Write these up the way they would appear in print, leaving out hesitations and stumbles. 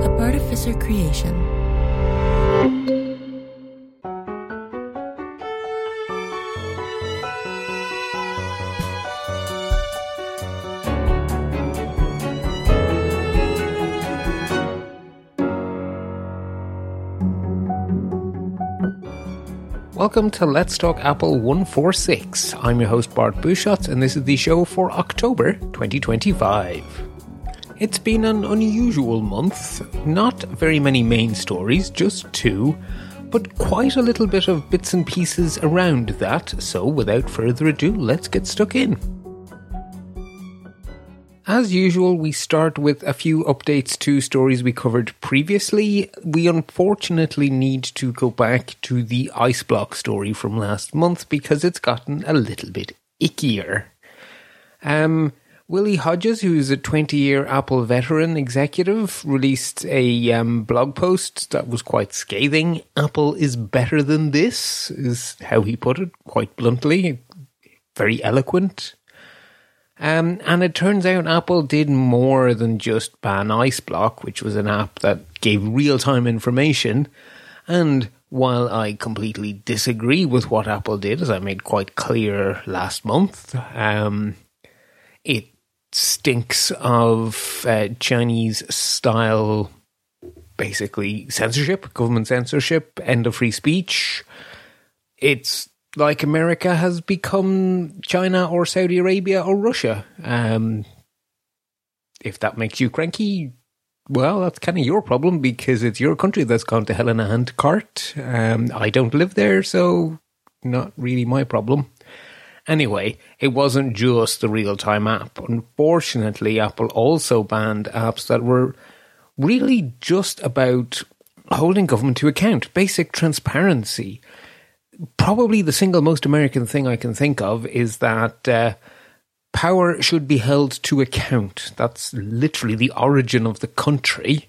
a Bartificer creation. Welcome to Let's Talk Apple 146. I'm your host Bart Busschots, and this is the show for October 2025. It's been an unusual month. Not very many main stories, just two, but quite a little bit of bits and pieces around that, so without further ado, let's get stuck in. As usual, we start with a few updates to stories we covered previously. We unfortunately need to go back to the IceBlock story from last month because it's gotten a little bit ickier. Willie Hodges, who is a 20-year Apple veteran executive, released a blog post that was quite scathing. Apple is better than this, is how he put it, quite bluntly. Very eloquent. And it turns out Apple did more than just ban IceBlock, which was an app that gave real-time information. And while I completely disagree with what Apple did, as I made quite clear last month, it stinks of Chinese-style, basically, censorship, government censorship, end of free speech. It's like America has become China or Saudi Arabia or Russia. If that makes you cranky, well, that's kind of your problem because it's your country that's gone to hell in a handcart. I don't live there, so not really my problem. Anyway, it wasn't just the real-time app. Unfortunately, Apple also banned apps that were really just about holding government to account, basic transparency. Probably the single most American thing I can think of is that power should be held to account. That's literally the origin of the country.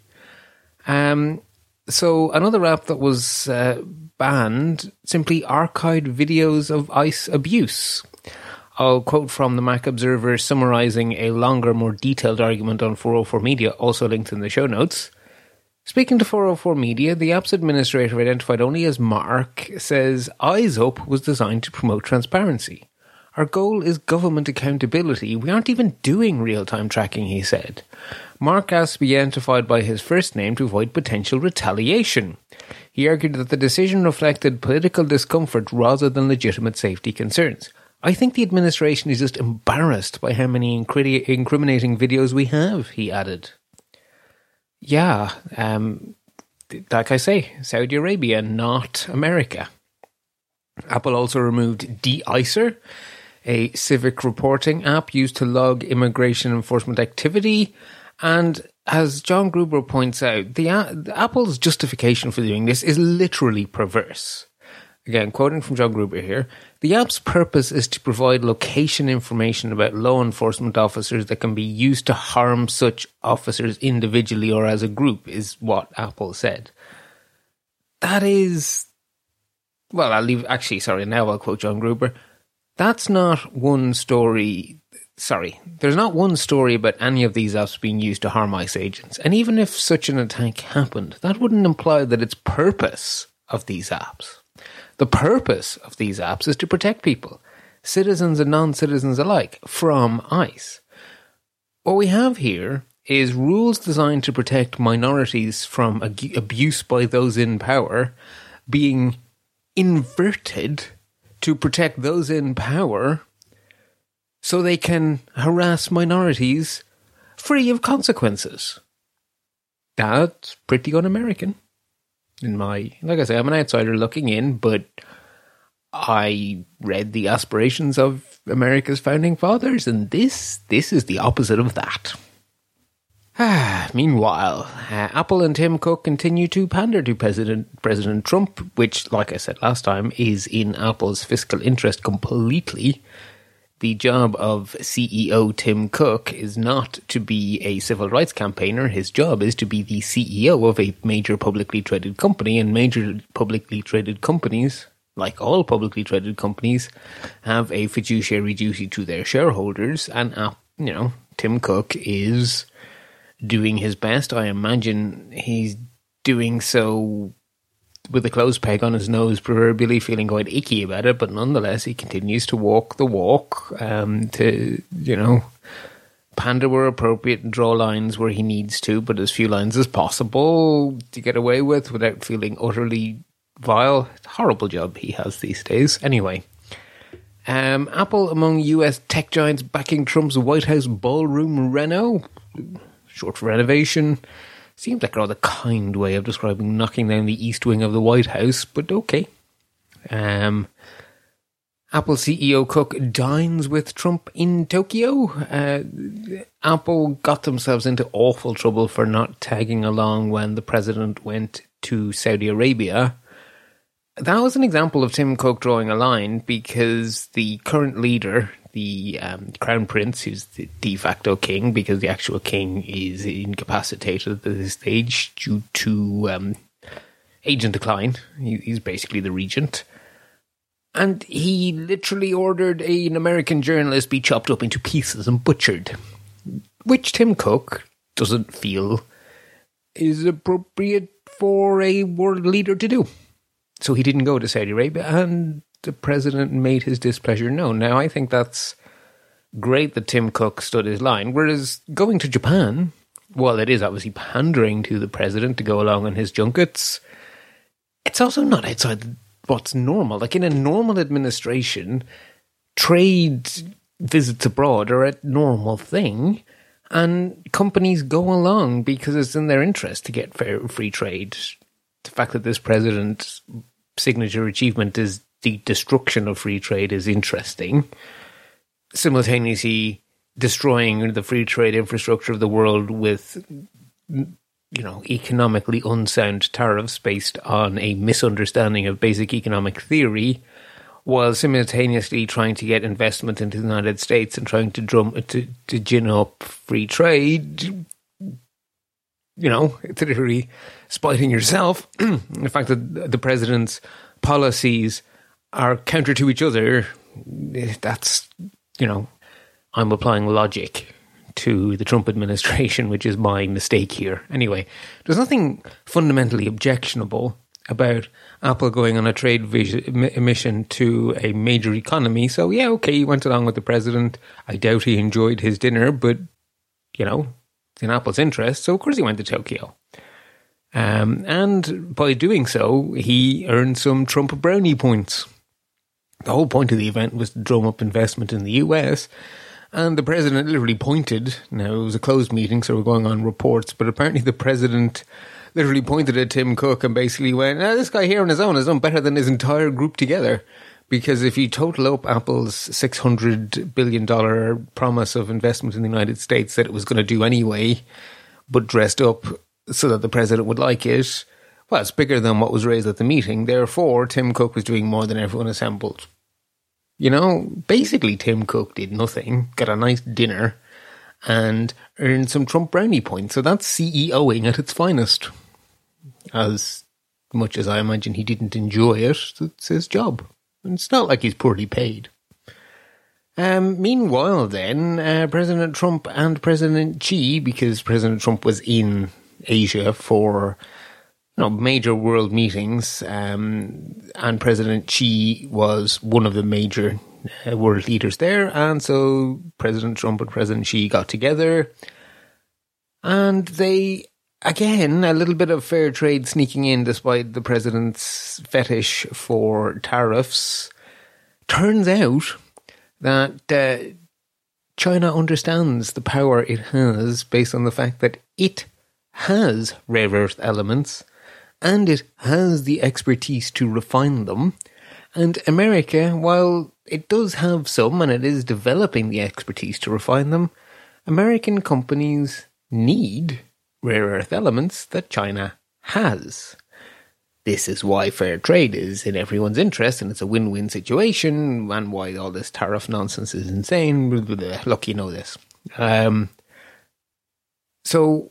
So another app that was banned simply archived videos of ICE abuse. I'll quote from the Mac Observer summarising a longer, more detailed argument on 404 Media, also linked in the show notes. Speaking to 404 Media, the app's administrator, identified only as Mark, says Eyes Up was designed to promote transparency. Our goal is government accountability. We aren't even doing real-time tracking, he said. Mark asked to be identified by his first name to avoid potential retaliation. He argued that the decision reflected political discomfort rather than legitimate safety concerns. I think the administration is just embarrassed by how many incriminating videos we have, he added. Yeah, like I say, Saudi Arabia, not America. Apple also removed De-Icer, a civic reporting app used to log immigration enforcement activity. And as John Gruber points out, the Apple's justification for doing this is literally perverse. Again, quoting from John Gruber here, the app's purpose is to provide location information about law enforcement officers that can be used to harm such officers individually or as a group, is what Apple said. That is... Well, now I'll quote John Gruber. That's not one story... there's not one story about any of these apps being used to harm ICE agents. And even if such an attack happened, that wouldn't imply that it's purpose of these apps. The purpose of these apps is to protect people, citizens and non-citizens alike, from ICE. What we have here is rules designed to protect minorities from abuse by those in power being inverted to protect those in power so they can harass minorities free of consequences. That's pretty un-American. Like I say, I'm an outsider looking in, but I read the aspirations of America's founding fathers, and this is the opposite of that. Meanwhile, Apple and Tim Cook continue to pander to President Trump, which, like I said last time, is in Apple's fiscal interest completely. The job of CEO Tim Cook is not to be a civil rights campaigner. His job is to be the CEO of a major publicly traded company, and major publicly traded companies, like all publicly traded companies, have a fiduciary duty to their shareholders, and Tim Cook is doing his best. I imagine he's doing so with a clothes peg on his nose, proverbially, feeling quite icky about it, but nonetheless he continues to walk the walk, to, pander where appropriate and draw lines where he needs to, but as few lines as possible to get away with without feeling utterly vile. Horrible job he has these days. Anyway, Apple among US tech giants backing Trump's White House ballroom reno, short for renovation. Seems like a rather kind way of describing knocking down the east wing of the White House, but okay. Apple CEO Cook dines with Trump in Tokyo. Apple got themselves into awful trouble for not tagging along when the president went to Saudi Arabia. That was an example of Tim Cook drawing a line, because the current leader, the Crown Prince, who's the de facto king, because the actual king is incapacitated at this stage due to age and decline. He's basically the regent. And he literally ordered an American journalist be chopped up into pieces and butchered, which Tim Cook doesn't feel is appropriate for a world leader to do. So he didn't go to Saudi Arabia, and the president made his displeasure known. Now, I think that's great that Tim Cook stood his line, whereas going to Japan, while it is obviously pandering to the president to go along on his junkets, it's also not outside what's normal. Like, in a normal administration, trade visits abroad are a normal thing, and companies go along because it's in their interest to get fair free trade. The fact that this president's signature achievement is the destruction of free trade is interesting. Simultaneously destroying the free trade infrastructure of the world with, economically unsound tariffs based on a misunderstanding of basic economic theory, while simultaneously trying to get investment into the United States and trying to gin up free trade. It's literally spiting yourself. The fact that the president's policies are counter to each other, that's, I'm applying logic to the Trump administration, which is my mistake here. Anyway, there's nothing fundamentally objectionable about Apple going on a trade mission to a major economy. So, yeah, okay, he went along with the president. I doubt he enjoyed his dinner, but, it's in Apple's interest, so of course he went to Tokyo. And by doing so, he earned some Trump brownie points. The whole point of the event was to drum up investment in the US, and the president literally pointed. Now, it was a closed meeting, so we're going on reports, but apparently the president literally pointed at Tim Cook and basically went, this guy here on his own has done better than his entire group together. Because if you total up Apple's $600 billion promise of investment in the United States that it was going to do anyway, but dressed up so that the president would like it, well, it's bigger than what was raised at the meeting. Therefore, Tim Cook was doing more than everyone assembled. Basically Tim Cook did nothing, got a nice dinner, and earned some Trump brownie points. So that's CEOing at its finest. As much as I imagine he didn't enjoy it, it's his job. It's not like he's poorly paid. Meanwhile, then, President Trump and President Xi, because President Trump was in Asia for major world meetings, and President Xi was one of the major world leaders there, and so President Trump and President Xi got together, and they, again, a little bit of fair trade sneaking in despite the president's fetish for tariffs. Turns out that China understands the power it has based on the fact that it has rare earth elements and it has the expertise to refine them. And America, while it does have some and it is developing the expertise to refine them, American companies need rare earth elements that China has. This is why fair trade is in everyone's interest, and it's a win-win situation, and why all this tariff nonsense is insane. Look, you know this. So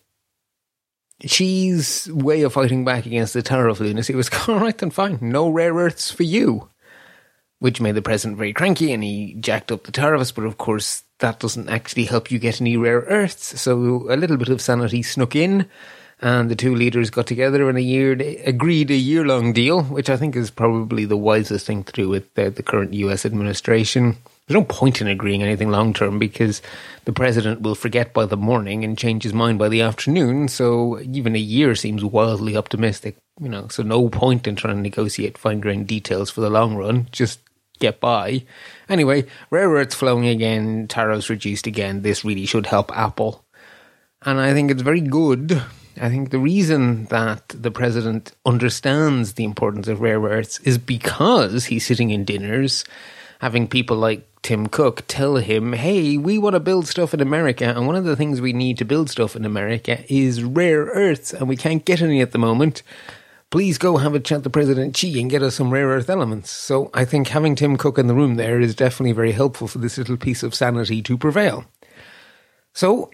Xi's way of fighting back against the tariff lunacy was, all right, then fine, no rare earths for you. which made the president very cranky, and he jacked up the tariffs. But of course, that doesn't actually help you get any rare earths. So a little bit of sanity snuck in, and the two leaders got together and agreed a year-long deal, which I think is probably the wisest thing to do with the current US administration. There's no point in agreeing anything long-term because the president will forget by the morning and change his mind by the afternoon. So even a year seems wildly optimistic, so no point in trying to negotiate fine-grained details for the long run. Just get by. Anyway, rare earths flowing again, tariffs reduced again. This really should help Apple. And I think it's very good. I think the reason that the president understands the importance of rare earths is because he's sitting in dinners, having people like Tim Cook tell him, hey, we want to build stuff in America, and one of the things we need to build stuff in America is rare earths, and we can't get any at the moment. Please go have a chat to President Xi and get us some rare earth elements. So I think having Tim Cook in the room there is definitely very helpful for this little piece of sanity to prevail. So,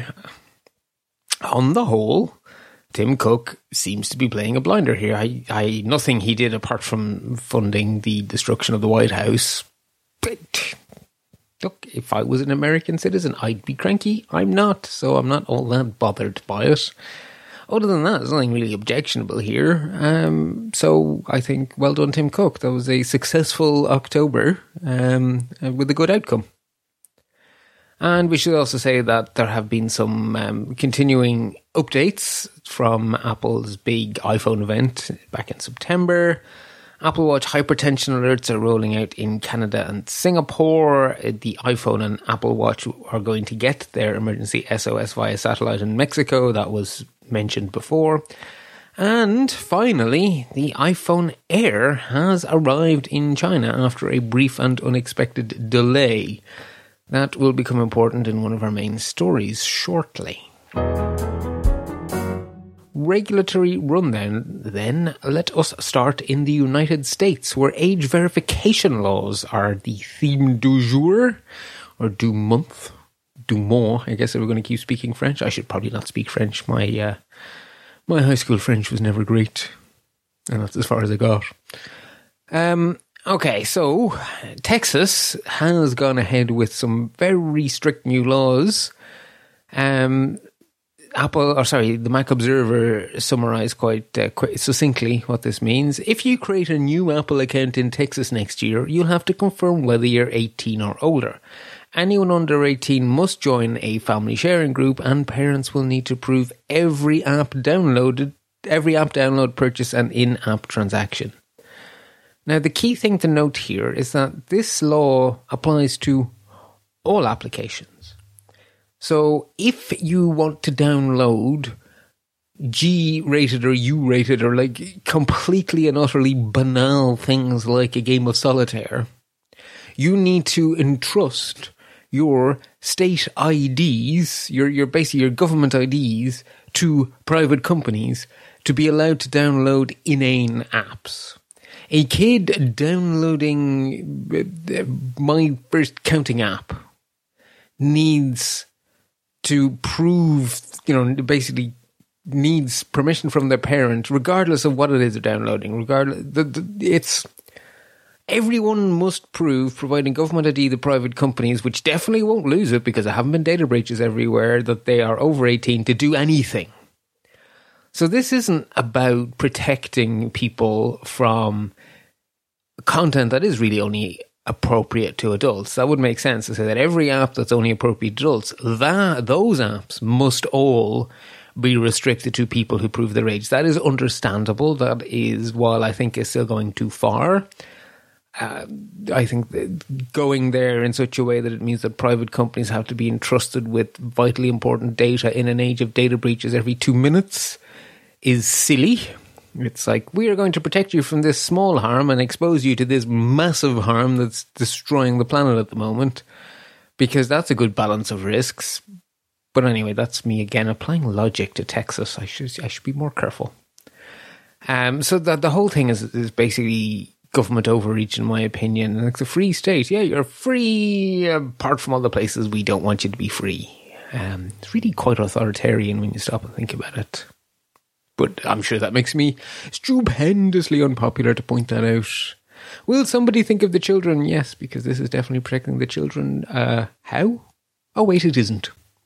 on the whole, Tim Cook seems to be playing a blinder here. Nothing he did apart from funding the destruction of the White House. But look, if I was an American citizen, I'd be cranky. I'm not, so I'm not all that bothered by it. Other than that, there's nothing really objectionable here. So I think, well done, Tim Cook. That was a successful October with a good outcome. And we should also say that there have been some continuing updates from Apple's big iPhone event back in September. Apple Watch hypertension alerts are rolling out in Canada and Singapore. The iPhone and Apple Watch are going to get their emergency SOS via satellite in Mexico. That was mentioned before. And finally, the iPhone Air has arrived in China after a brief and unexpected delay. That will become important in one of our main stories shortly. Regulatory rundown, then. Let us start in the United States, where age verification laws are the theme du jour, or du month, du mois, I guess if we're going to keep speaking French. I should probably not speak French. My high school French was never great, and that's as far as I got. Okay, so Texas has gone ahead with some very strict new laws. The Mac Observer summarized quite succinctly what this means. If you create a new Apple account in Texas next year, you'll have to confirm whether you're 18 or older. Anyone under 18 must join a family sharing group, and parents will need to prove every app download, purchase, and in-app transaction. Now, the key thing to note here is that this law applies to all applications. So if you want to download G-rated or U-rated or like completely and utterly banal things like a game of solitaire, you need to entrust your state IDs, your basically your government IDs, to private companies to be allowed to download inane apps. A kid downloading my first counting app needs to prove, basically needs permission from their parent, regardless of what it is they're downloading. Everyone must prove, providing government ID the private companies, which definitely won't lose it because there haven't been data breaches everywhere, that they are over 18 to do anything. So this isn't about protecting people from content that is really only appropriate to adults. That would make sense to say that every app that's only appropriate to adults, those apps must all be restricted to people who prove their age. That is understandable. That is, while I think is still going too far, I think that going there in such a way that it means that private companies have to be entrusted with vitally important data in an age of data breaches every 2 minutes is silly. It's like, we are going to protect you from this small harm and expose you to this massive harm that's destroying the planet at the moment, because that's a good balance of risks. But anyway, that's me again applying logic to Texas. I should be more careful. So the whole thing is basically government overreach, in my opinion. And it's a free state. Yeah, you're free, apart from all the places we don't want you to be free. It's really quite authoritarian when you stop and think about it. But I'm sure that makes me stupendously unpopular to point that out. Will somebody think of the children? Yes, because this is definitely protecting the children. How? Oh, wait, it isn't.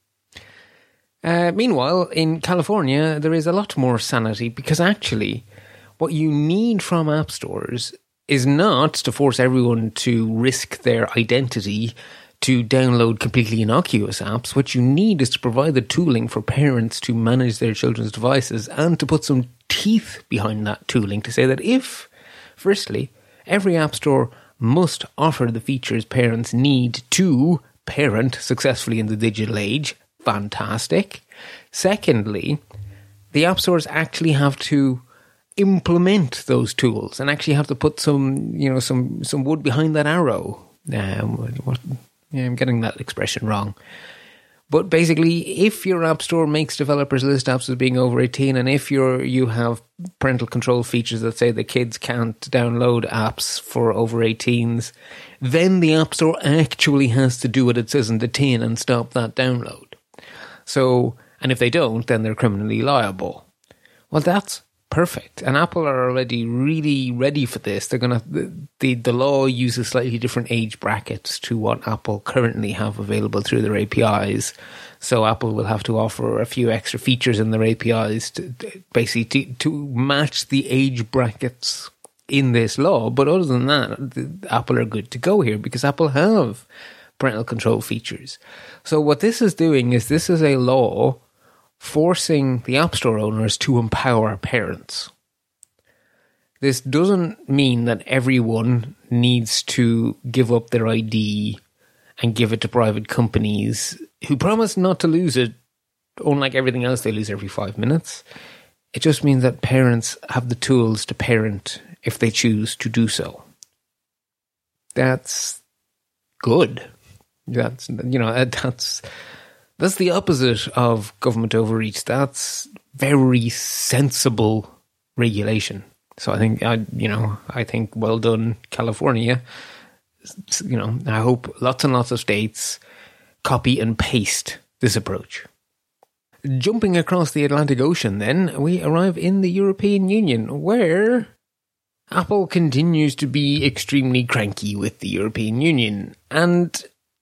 Meanwhile, in California, there is a lot more sanity because actually what you need from app stores is not to force everyone to risk their identity to download completely innocuous apps. What you need is to provide the tooling for parents to manage their children's devices and to put some teeth behind that tooling to say that if, firstly, every app store must offer the features parents need to parent successfully in the digital age, fantastic. Secondly, the app stores actually have to implement those tools and actually have to put some wood behind that arrow. I'm getting that expression wrong. But basically, if your app store makes developers list apps as being over 18, and if you have parental control features that say the kids can't download apps for over 18s, then the app store actually has to do what it says in the tin and stop that download. So, and if they don't, then they're criminally liable. Well, that's perfect. And Apple are already really ready for this. They're going to, the law uses slightly different age brackets to what Apple currently have available through their APIs. So Apple will have to offer a few extra features in their APIs to match the age brackets in this law. But other than that, Apple are good to go here because Apple have parental control features. So what this is doing is this is a law forcing the App Store owners to empower parents. This doesn't mean that everyone needs to give up their ID and give it to private companies who promise not to lose it. Unlike everything else, they lose every 5 minutes. It just means that parents have the tools to parent if they choose to do so. That's good. That's the opposite of government overreach. That's very sensible regulation. So I think well done, California. I hope lots and lots of states copy and paste this approach. Jumping across the Atlantic Ocean, then, we arrive in the European Union, where Apple continues to be extremely cranky with the European Union. And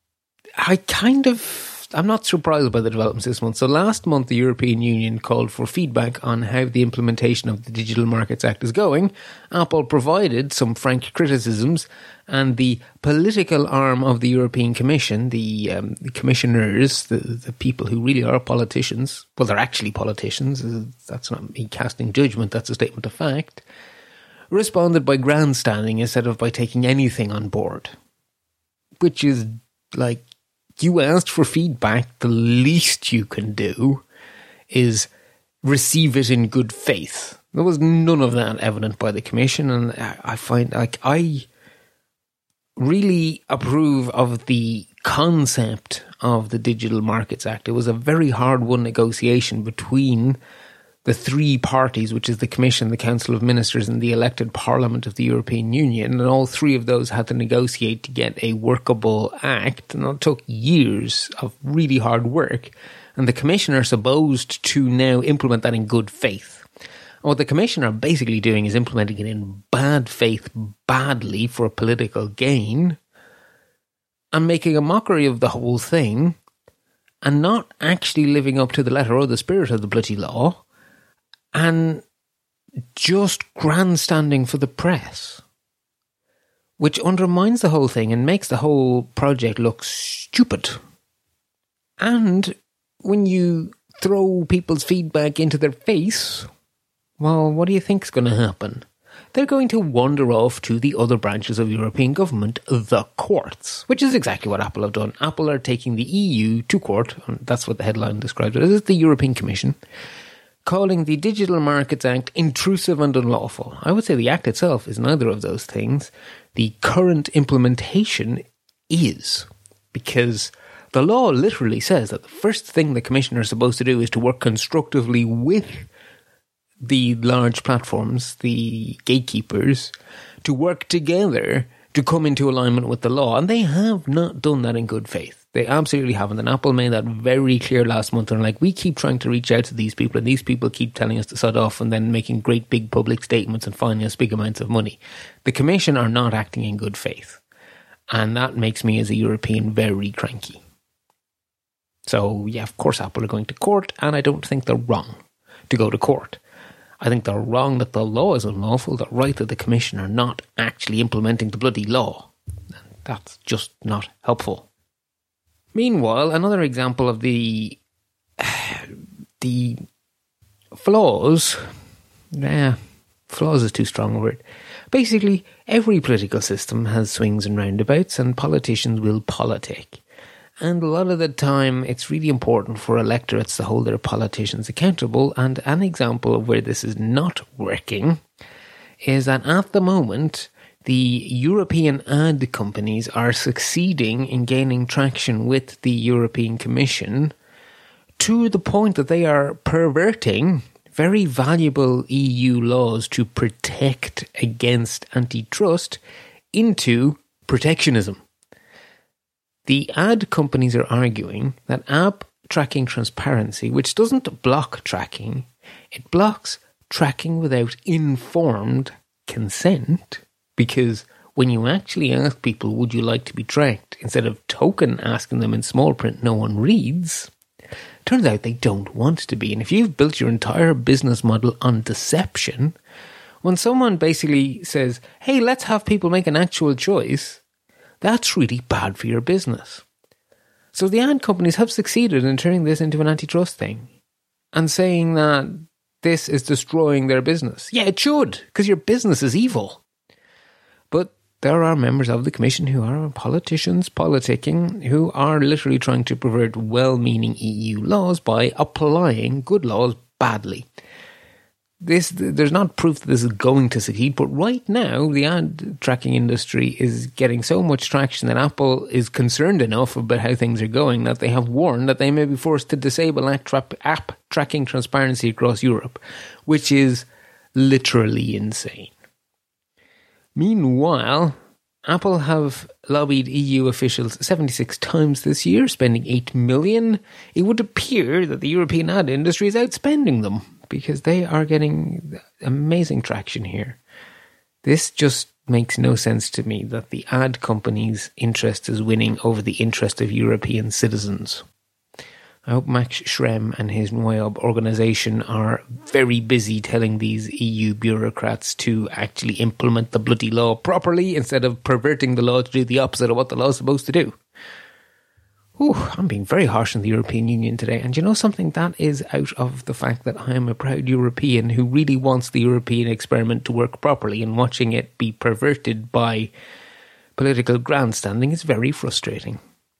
I'm not surprised by the developments this month. So last month, the European Union called for feedback on how the implementation of the Digital Markets Act is going. Apple provided some frank criticisms, and the political arm of the European Commission, the commissioners, the people who really are politicians, well, they're actually politicians, that's not me casting judgment, that's a statement of fact, responded by grandstanding instead of by taking anything on board. Which is like, you asked for feedback, the least you can do is receive it in good faith. There was none of that evident by the Commission, and I find, I really approve of the concept of the Digital Markets Act. It was a very hard-won negotiation between the three parties, which is the Commission, the Council of Ministers, and the elected Parliament of the European Union, and all three of those had to negotiate to get a workable act, and it took years of really hard work, and the Commission are supposed to now implement that in good faith. And what the Commission are basically doing is implementing it in bad faith, badly, for political gain, and making a mockery of the whole thing, and not actually living up to the letter or the spirit of the bloody law, and just grandstanding for the press, which undermines the whole thing and makes the whole project look stupid. And when you throw people's feedback into their face, well, what do you think's going to happen? They're going to wander off to the other branches of European government, the courts, which is exactly what Apple have done. Apple are taking the EU to court, and that's what the headline describes it as, the European Commission, calling the Digital Markets Act intrusive and unlawful. I would say the Act itself is neither of those things. The current implementation is, because the law literally says that the first thing the Commission are supposed to do is to work constructively with the large platforms, the gatekeepers, to work together to come into alignment with the law. And they have not done that in good faith. They absolutely haven't. And Apple made that very clear last month. And like, we keep trying to reach out to these people, and these people keep telling us to sod off and then making great big public statements and fining us big amounts of money. The Commission are not acting in good faith. And that makes me, as a European, very cranky. So, yeah, of course, Apple are going to court, and I don't think they're wrong to go to court. I think they're wrong that the law is unlawful. They're right that the Commission are not actually implementing the bloody law. And that's just not helpful. Meanwhile, another example of the flaws, flaws is too strong a word. Basically, every political system has swings and roundabouts, and politicians will politic. And a lot of the time, it's really important for electorates to hold their politicians accountable. And an example of where this is not working is that at the moment, the European ad companies are succeeding in gaining traction with the European Commission to the point that they are perverting very valuable EU laws to protect against antitrust into protectionism. The ad companies are arguing that app tracking transparency, which doesn't block tracking, it blocks tracking without informed consent. Because when you actually ask people, would you like to be tracked, instead of token asking them in small print no one reads, turns out they don't want to be. And if you've built your entire business model on deception, when someone basically says, hey, let's have people make an actual choice, that's really bad for your business. So the ad companies have succeeded in turning this into an antitrust thing and saying that this is destroying their business. Yeah, it should, because your business is evil. But there are members of the Commission who are politicians politicking, who are literally trying to pervert well-meaning EU laws by applying good laws badly. There's not proof that this is going to succeed, but right now the ad tracking industry is getting so much traction that Apple is concerned enough about how things are going that they have warned that they may be forced to disable app tracking transparency across Europe, which is literally insane. Meanwhile, Apple have lobbied EU officials 76 times this year, spending $8 million. It would appear that the European ad industry is outspending them because they are getting amazing traction here. This just makes no sense to me that the ad company's interest is winning over the interest of European citizens. I hope Max Schrems and his NWIOB organization are very busy telling these EU bureaucrats to actually implement the bloody law properly instead of perverting the law to do the opposite of what the law is supposed to do. I'm being very harsh on the European Union today. And you know something? That is out of the fact that I am a proud European who really wants the European experiment to work properly, and watching it be perverted by political grandstanding is very frustrating.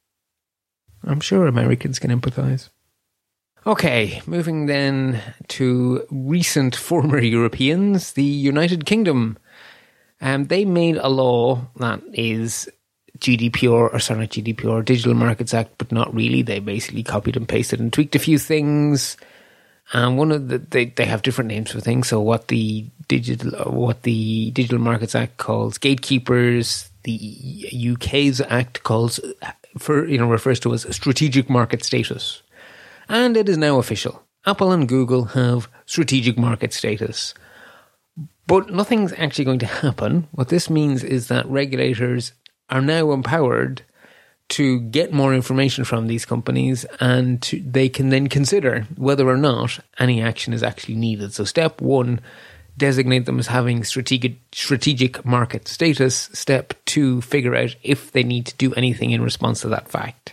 I'm sure Americans can empathise. Okay, moving then to recent former Europeans, the United Kingdom. They made a law that is Digital Markets Act, but not really. They basically copied and pasted and tweaked a few things. And one of they have different names for things. So what the Digital Markets Act calls gatekeepers, the UK's Act refers to as strategic market status. And it is now official. Apple and Google have strategic market status. But nothing's actually going to happen. What this means is that regulators are now empowered to get more information from these companies, and they can then consider whether or not any action is actually needed. So step one, designate them as having strategic market status. Step two, figure out if they need to do anything in response to that fact.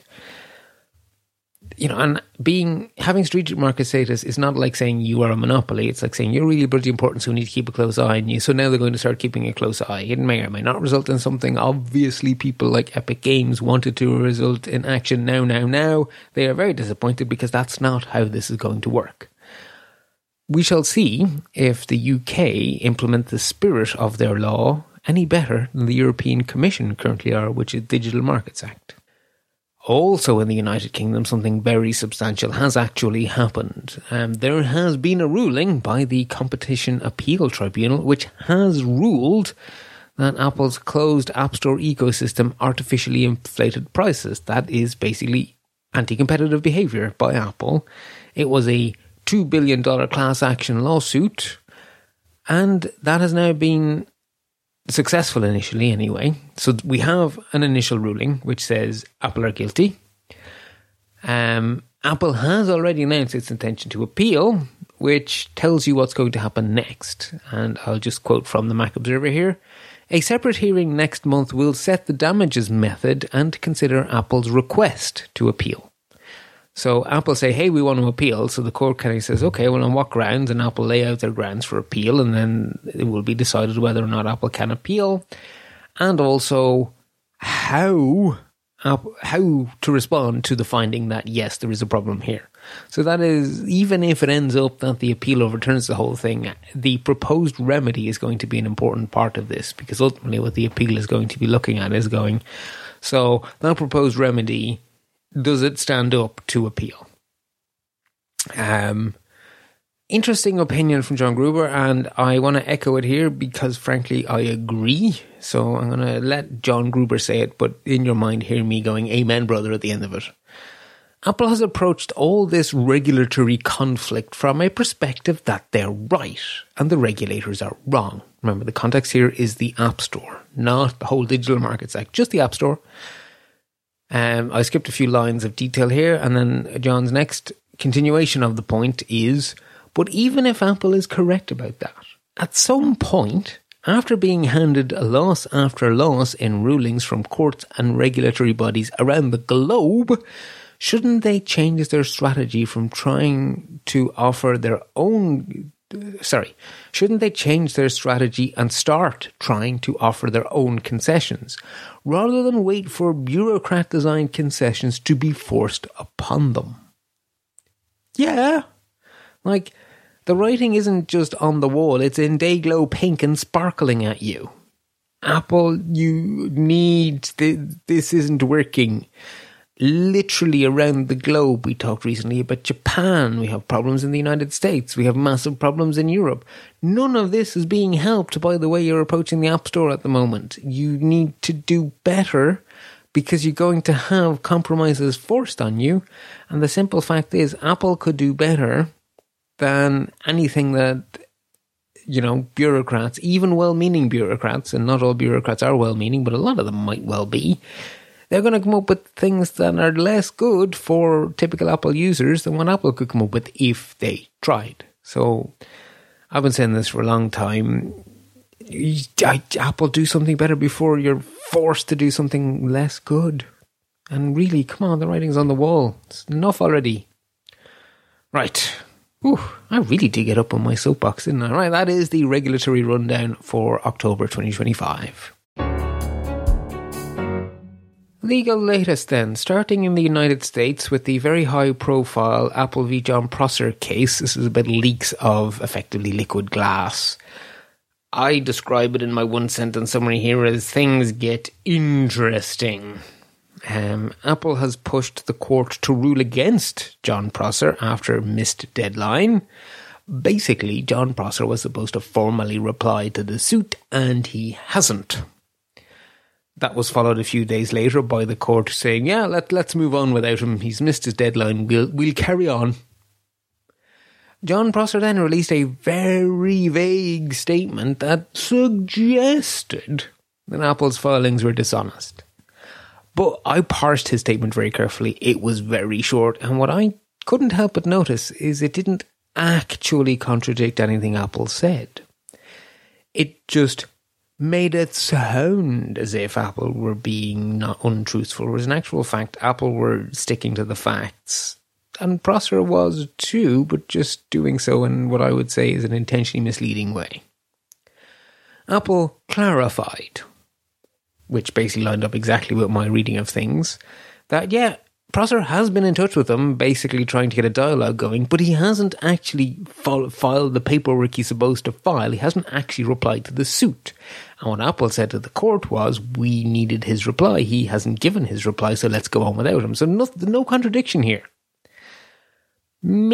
And having strategic market status is not like saying you are a monopoly. It's like saying you're really pretty important, so we need to keep a close eye on you. So now they're going to start keeping a close eye. It may or may not result in something. Obviously, people like Epic Games wanted to result in action now. They are very disappointed because that's not how this is going to work. We shall see if the UK implement the spirit of their law any better than the European Commission currently are, which is Digital Markets Act. Also in the United Kingdom, something very substantial has actually happened. There has been a ruling by the Competition Appeal Tribunal, which has ruled that Apple's closed App Store ecosystem artificially inflated prices. That is basically anti-competitive behavior by Apple. It was a $2 billion class action lawsuit, and that has now been successful initially anyway. So we have an initial ruling which says Apple are guilty. Apple has already announced its intention to appeal, which tells you what's going to happen next. And I'll just quote from the Mac Observer here. A separate hearing next month will set the damages method and consider Apple's request to appeal. So Apple say, hey, we want to appeal. So the court kind of says, okay, well, on what grounds? And Apple lay out their grounds for appeal, and then it will be decided whether or not Apple can appeal, and also how to respond to the finding that, yes, there is a problem here. So that is, even if it ends up that the appeal overturns the whole thing, the proposed remedy is going to be an important part of this, because ultimately what the appeal is going to be looking at is going, so that proposed remedy, does it stand up to appeal? Interesting opinion from John Gruber, and I want to echo it here because, frankly, I agree. So I'm going to let John Gruber say it, but in your mind, hear me going, amen, brother, at the end of it. Apple has approached all this regulatory conflict from a perspective that they're right and the regulators are wrong. Remember, the context here is the App Store, not the whole Digital Markets Act, just the App Store. I skipped a few lines of detail here, and then John's next continuation of the point is, but even if Apple is correct about that, at some point, after being handed loss after loss in rulings from courts and regulatory bodies around the globe, shouldn't they change their strategy from trying to offer their own... shouldn't they change their strategy and start trying to offer their own concessions, rather than wait for bureaucrat-designed concessions to be forced upon them? Yeah. Like, the writing isn't just on the wall, it's in day-glow pink and sparkling at you. Apple, you need... This isn't working. Literally around the globe. We talked recently about Japan. We have problems in the United States. We have massive problems in Europe. None of this is being helped by the way you're approaching the App Store at the moment. You need to do better because you're going to have compromises forced on you. And the simple fact is, Apple could do better than anything that, bureaucrats, even well-meaning bureaucrats, and not all bureaucrats are well-meaning, but a lot of them might well be, they're going to come up with things that are less good for typical Apple users than what Apple could come up with if they tried. So I've been saying this for a long time. Apple, do something better before you're forced to do something less good. And really, come on, the writing's on the wall. It's enough already. Right. Whew, I really did get up on my soapbox, didn't I? Right, that is the regulatory rundown for October 2025. Legal latest then, starting in the United States with the very high-profile Apple v. Jon Prosser case. This is about leaks of effectively liquid glass. I describe it in my one-sentence summary here as things get interesting. Apple has pushed the court to rule against Jon Prosser after a missed deadline. Basically, Jon Prosser was supposed to formally reply to the suit, and he hasn't. That was followed a few days later by the court saying, yeah, let's move on without him. He's missed his deadline. We'll carry on. Jon Prosser then released a very vague statement that suggested that Apple's filings were dishonest. But I parsed his statement very carefully. It was very short, and what I couldn't help but notice is it didn't actually contradict anything Apple said. It just made it sound as if Apple were being not untruthful, whereas in actual fact, Apple were sticking to the facts. And Prosser was too, but just doing so in what I would say is an intentionally misleading way. Apple clarified, which basically lined up exactly with my reading of things, that yeah, Prosser has been in touch with them, basically trying to get a dialogue going, but he hasn't actually filed the paperwork he's supposed to file. He hasn't actually replied to the suit. And what Apple said to the court was, we needed his reply. He hasn't given his reply, so let's go on without him. So no contradiction here.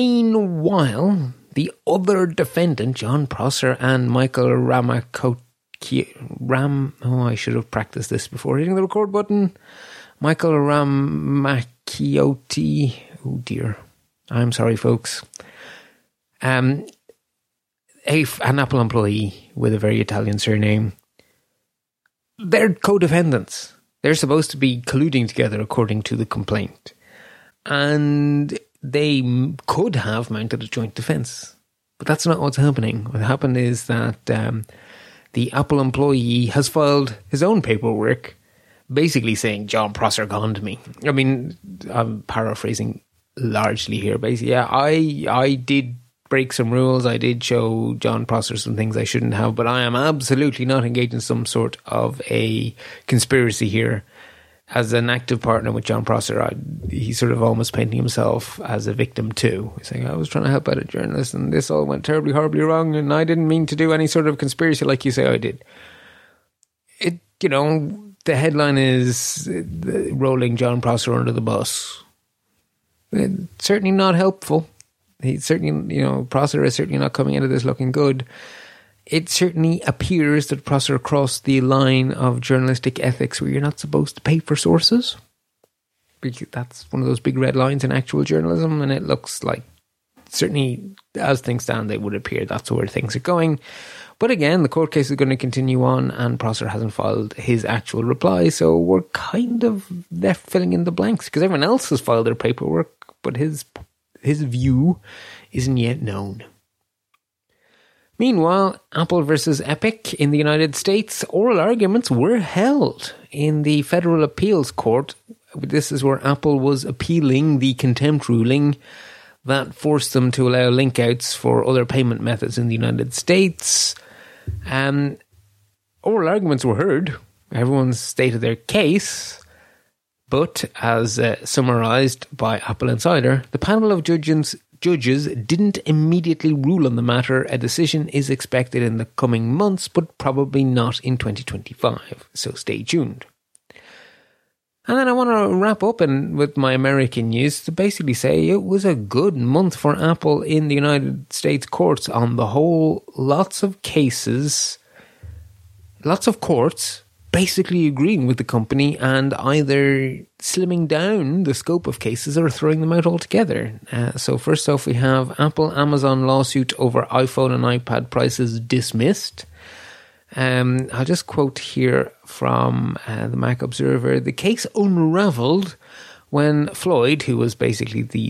Meanwhile, the other defendant, Jon Prosser and Michael Ramakotinsky, I should have practiced this before hitting the record button. Michael Ramacchiotti. Oh dear. I'm sorry, folks. An Apple employee with a very Italian surname. They're co-defendants. They're supposed to be colluding together according to the complaint. And they could have mounted a joint defense. But that's not what's happening. What happened is that the Apple employee has filed his own paperwork basically saying Jon Prosser conned me. I mean, I'm paraphrasing largely here. Basically, yeah, I did break some rules. I did show Jon Prosser some things I shouldn't have, but I am absolutely not engaged in some sort of a conspiracy here. As an active partner with Jon Prosser, he's sort of almost painting himself as a victim too. He's saying, I was trying to help out a journalist and this all went terribly, horribly wrong and I didn't mean to do any sort of conspiracy like you say I did. The headline is rolling Jon Prosser under the bus. It's certainly not helpful. He's certainly, Prosser is certainly not coming into this looking good. It certainly appears that Prosser crossed the line of journalistic ethics where you're not supposed to pay for sources. Because that's one of those big red lines in actual journalism, and it looks like, certainly as things stand, it would appear that's where things are going. But again, the court case is going to continue on, and Prosser hasn't filed his actual reply, so we're kind of left filling in the blanks, because everyone else has filed their paperwork, but his view isn't yet known. Meanwhile, Apple versus Epic in the United States, oral arguments were held in the Federal Appeals Court. This is where Apple was appealing the contempt ruling that forced them to allow link outs for other payment methods in the United States. Oral arguments were heard. Everyone stated their case. But as summarised by Apple Insider, the panel of judges didn't immediately rule on the matter. A decision is expected in the coming months, but probably not in 2025. So stay tuned. And then I want to wrap up with my American news to basically say it was a good month for Apple in the United States courts on the whole. Lots of cases, lots of courts basically agreeing with the company and either slimming down the scope of cases or throwing them out altogether. So first off, we have Apple-Amazon lawsuit over iPhone and iPad prices dismissed. I'll just quote here from the Mac Observer. The case unraveled when Floyd, who was basically the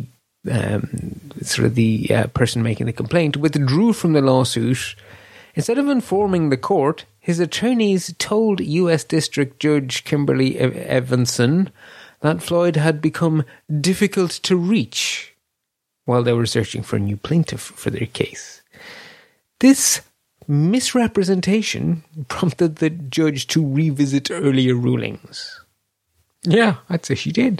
person making the complaint, withdrew from the lawsuit. Instead of informing the court, his attorneys told U.S. District Judge Kimberly Evanson that Floyd had become difficult to reach while they were searching for a new plaintiff for their case. This misrepresentation prompted the judge to revisit earlier rulings. Yeah, I'd say she did.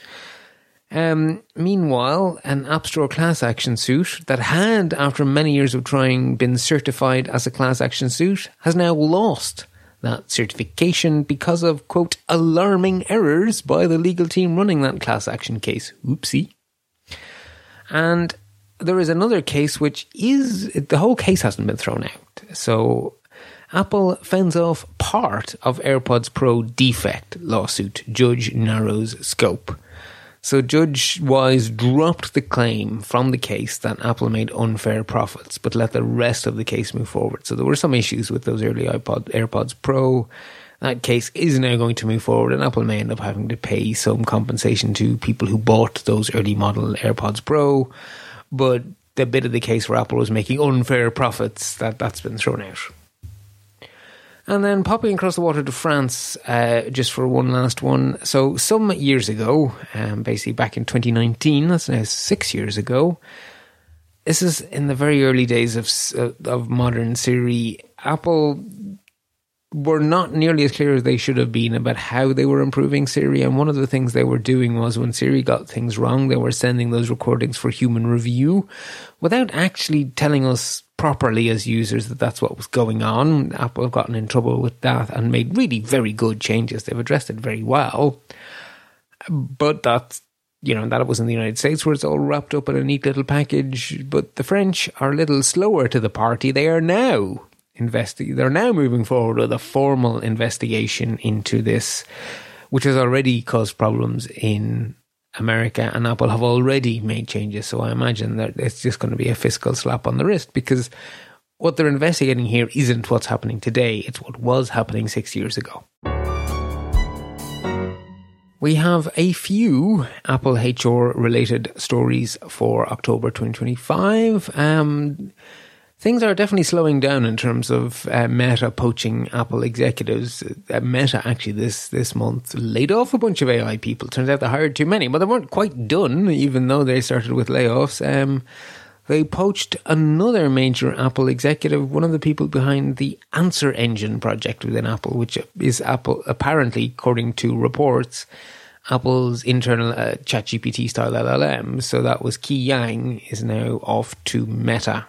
Meanwhile, an App Store class action suit that had, after many years of trying, been certified as a class action suit has now lost that certification because of, quote, alarming errors by the legal team running that class action case. Oopsie. And there is another case which the whole case hasn't been thrown out. So Apple fends off part of AirPods Pro defect lawsuit. Judge narrows scope. So Judge Wise dropped the claim from the case that Apple made unfair profits, but let the rest of the case move forward. So there were some issues with those early AirPods Pro. That case is now going to move forward, and Apple may end up having to pay some compensation to people who bought those early model AirPods Pro. But the bit of the case where Apple was making unfair profits, that's been thrown out. And then popping across the water to France, just for one last one. So some years ago, basically back in 2019, that's now 6 years ago, this is in the very early days of modern Siri. Apple were not nearly as clear as they should have been about how they were improving Siri. And one of the things they were doing was when Siri got things wrong, they were sending those recordings for human review without actually telling us properly as users that that's what was going on. Apple have gotten in trouble with that and made really very good changes. They've addressed it very well. But that was in the United States where it's all wrapped up in a neat little package. But the French are a little slower to the party. They are now they're now moving forward with a formal investigation into this, which has already caused problems in America, and Apple have already made changes. So I imagine that it's just going to be a fiscal slap on the wrist, because what they're investigating here isn't what's happening today, it's what was happening 6 years ago. We have a few Apple HR related stories for October 2025. Things are definitely slowing down in terms of Meta poaching Apple executives. Meta actually this month laid off a bunch of AI people. Turns out they hired too many, but they weren't quite done, even though they started with layoffs. They poached another major Apple executive, one of the people behind the Answer Engine project within Apple, which is Apple, apparently, according to reports, Apple's internal ChatGPT style LLM. So that was Qi Yang, is now off to Meta.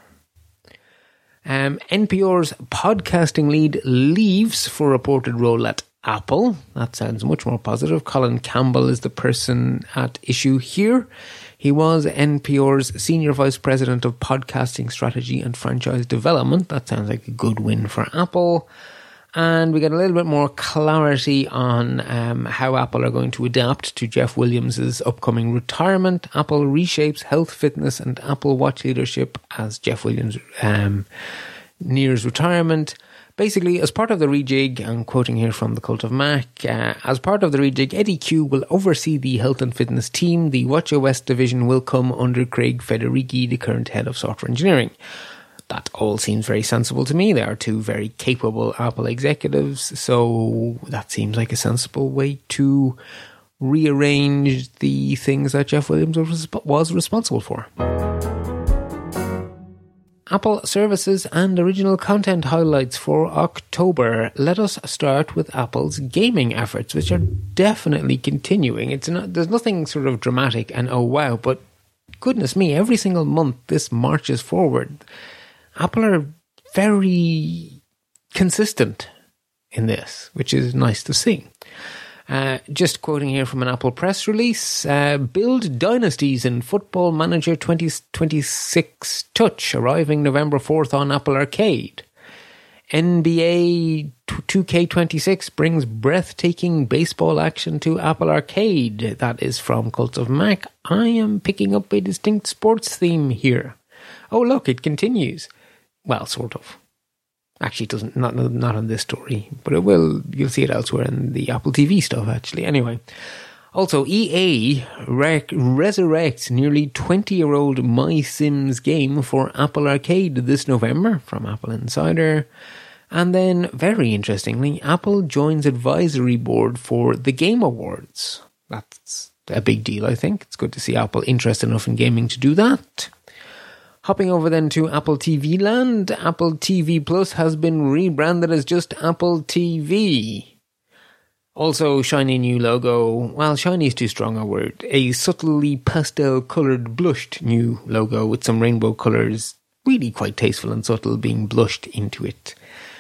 NPR's podcasting lead leaves for reported role at Apple. That sounds much more positive. Colin Campbell is the person at issue here. He was NPR's Senior Vice President of Podcasting Strategy and Franchise Development. That sounds like a good win for Apple. And we get a little bit more clarity on how Apple are going to adapt to Jeff Williams' upcoming retirement. Apple reshapes health, fitness, and Apple Watch leadership as Jeff Williams nears retirement. Basically, as part of the rejig, I'm quoting here from the Cult of Mac, as part of the rejig, Eddie Q will oversee the health and fitness team. The WatchOS division will come under Craig Federighi, the current head of software engineering. That all seems very sensible to me. They are two very capable Apple executives, so that seems like a sensible way to rearrange the things that Jeff Williams was responsible for. Apple services and original content highlights for October. Let us start with Apple's gaming efforts, which are definitely continuing. There's nothing sort of dramatic and oh wow, but goodness me, every single month this marches forward. Apple are very consistent in this, which is nice to see. Just quoting here from an Apple press release, build dynasties in Football Manager 2026 Touch, arriving November 4th on Apple Arcade. NBA 2K26 brings breathtaking baseball action to Apple Arcade. That is from Cult of Mac. I am picking up a distinct sports theme here. Oh look, it continues. Well, sort of. Actually, it doesn't, not on this story, but it will. You'll see it elsewhere in the Apple TV stuff, actually. Anyway, also, EA resurrects nearly 20-year-old My Sims game for Apple Arcade this November, from Apple Insider. And then, very interestingly, Apple joins advisory board for the Game Awards. That's a big deal, I think. It's good to see Apple interested enough in gaming to do that. Hopping over then to Apple TV land, Apple TV Plus has been rebranded as just Apple TV. Also, shiny new logo. Well, shiny is too strong a word. A subtly pastel-coloured blushed new logo with some rainbow colours, really quite tasteful and subtle, being blushed into it.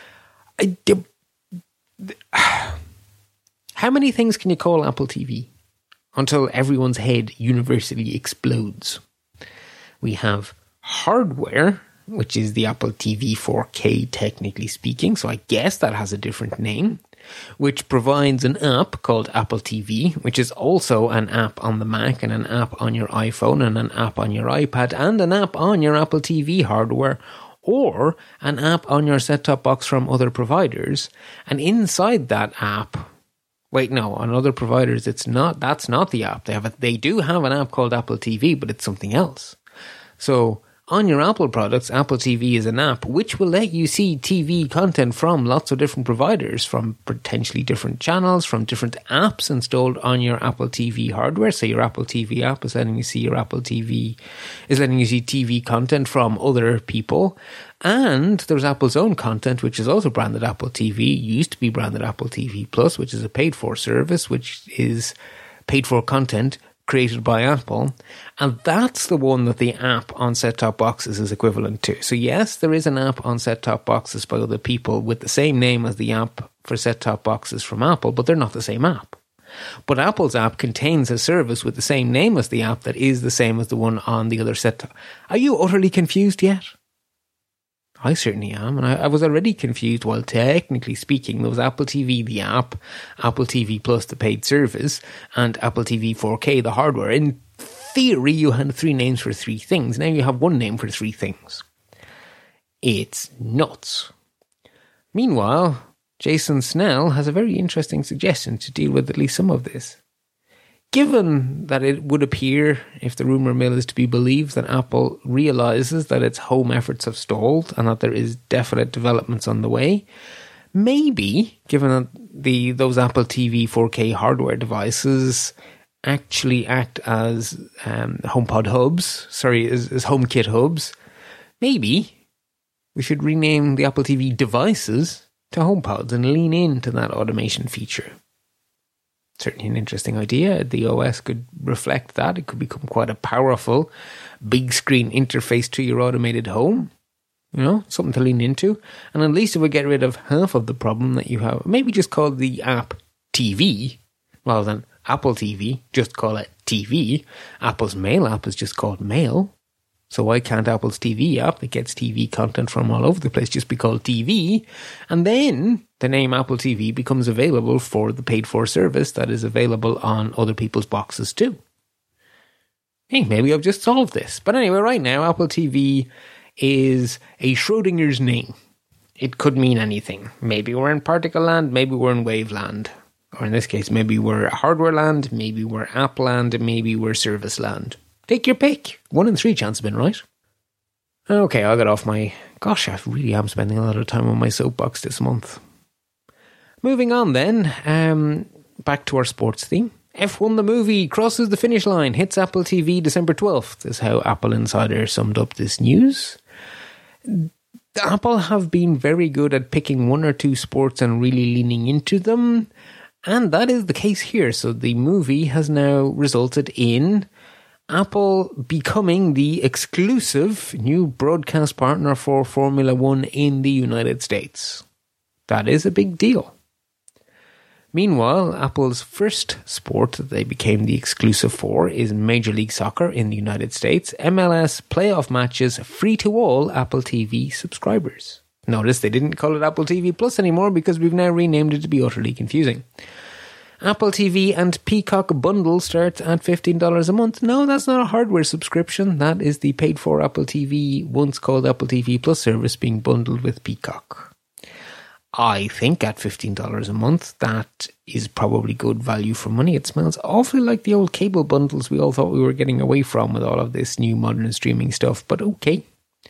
How many things can you call Apple TV until everyone's head universally explodes? We have hardware, which is the Apple TV 4K, technically speaking, so I guess that has a different name, which provides an app called Apple TV, which is also an app on the Mac and an app on your iPhone and an app on your iPad and an app on your Apple TV hardware, or an app on your set-top box from other providers. And inside that app, on other providers, that's not the app. They do have an app called Apple TV, but it's something else. So on your Apple products, Apple TV is an app which will let you see TV content from lots of different providers, from potentially different channels, from different apps installed on your Apple TV hardware. So your Apple TV app is letting you see TV content from other people. And there's Apple's own content, which is also branded Apple TV, used to be branded Apple TV Plus, which is a paid-for service, which is paid-for content created by Apple, and that's the one that the app on set-top boxes is equivalent to. So yes, there is an app on set-top boxes by other people with the same name as the app for set-top boxes from Apple, but they're not the same app. But Apple's app contains a service with the same name as the app that is the same as the one on the other set-top. Are you utterly confused yet? I certainly am. And I was already confused. While technically speaking, there was Apple TV, the app, Apple TV Plus, the paid service, and Apple TV 4K, the hardware. In theory, you had 3 names for 3 things. Now you have 1 name for 3 things. It's nuts. Meanwhile, Jason Snell has a very interesting suggestion to deal with at least some of this. Given that it would appear, if the rumour mill is to be believed, that Apple realises that its home efforts have stalled and that there is definite developments on the way, maybe, given that those Apple TV 4K hardware devices actually act as HomePod hubs, as HomeKit hubs, maybe we should rename the Apple TV devices to HomePods and lean into that automation feature. Certainly an interesting idea. The OS could reflect that. It could become quite a powerful big screen interface to your automated home. Something to lean into. And at least it would get rid of half of the problem that you have. Maybe just call the app TV rather than Apple TV. Just call it TV. Apple's Mail app is just called Mail. So why can't Apple's TV app that gets TV content from all over the place just be called TV? And then the name Apple TV becomes available for the paid-for service that is available on other people's boxes too. Hey, maybe I've just solved this. But anyway, right now, Apple TV is a Schrodinger's name. It could mean anything. Maybe we're in particle land, maybe we're in wave land. Or in this case, maybe we're hardware land, maybe we're app land, maybe we're service land. Take your pick. 1 in 3 chance of being right. Okay, I'll get off my... Gosh, I really am spending a lot of time on my soapbox this month. Moving on then, back to our sports theme. F1 the movie crosses the finish line, hits Apple TV December 12th, is how Apple Insider summed up this news. Apple have been very good at picking 1 or 2 sports and really leaning into them, and that is the case here. So the movie has now resulted in Apple becoming the exclusive new broadcast partner for Formula One in the United States. That is a big deal. Meanwhile, Apple's first sport that they became the exclusive for is Major League Soccer in the United States. MLS playoff matches free to all Apple TV subscribers. Notice they didn't call it Apple TV Plus anymore because we've now renamed it to be utterly confusing. Apple TV and Peacock bundle starts at $15 a month. No, that's not a hardware subscription. That is the paid-for Apple TV, once called Apple TV Plus service, being bundled with Peacock. I think at $15 a month, that is probably good value for money. It smells awfully like the old cable bundles we all thought we were getting away from with all of this new modern streaming stuff, but okay.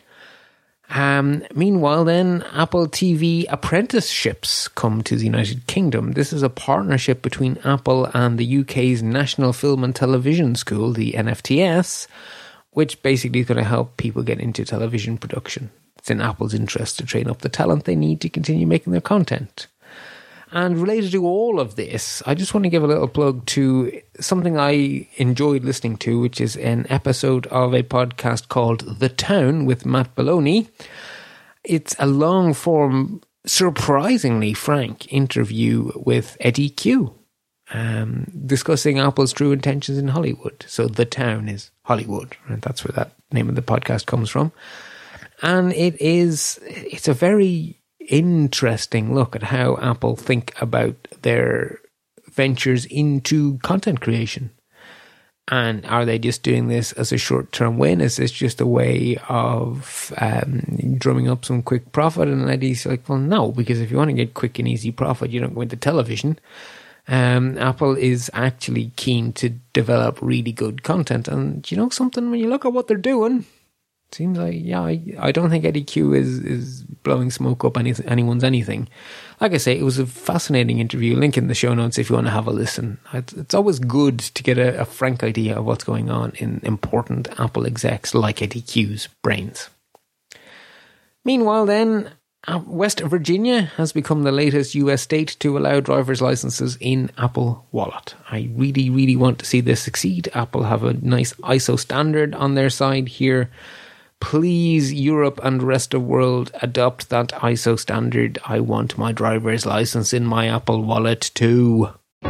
Meanwhile then, Apple TV apprenticeships come to the United Kingdom. This is a partnership between Apple and the UK's National Film and Television School, the NFTS, which basically is going to help people get into television production. It's in Apple's interest to train up the talent they need to continue making their content. And related to all of this, I just want to give a little plug to something I enjoyed listening to, which is an episode of a podcast called The Town with Matt Belloni. It's a long-form, surprisingly frank interview with Eddie Q, discussing Apple's true intentions in Hollywood. So The Town is Hollywood, and that's where that name of the podcast comes from. And it's a very interesting look at how Apple think about their ventures into content creation. And are they just doing this as a short-term win? Is this just a way of drumming up some quick profit? And Eddie's like, well, no, because if you want to get quick and easy profit, you don't go into television. Apple is actually keen to develop really good content. And you know something, when you look at what they're doing, it seems like, yeah, I don't think Eddie Q is blowing smoke up anyone's anything. Like I say, it was a fascinating interview. Link in the show notes if you want to have a listen. It's always good to get a frank idea of what's going on in important Apple execs like Eddie Q's brains. Meanwhile then, West Virginia has become the latest US state to allow driver's licenses in Apple Wallet. I really, really want to see this succeed. Apple have a nice ISO standard on their side here. Please, Europe and rest of world, adopt that ISO standard. I want my driver's license in my Apple Wallet too.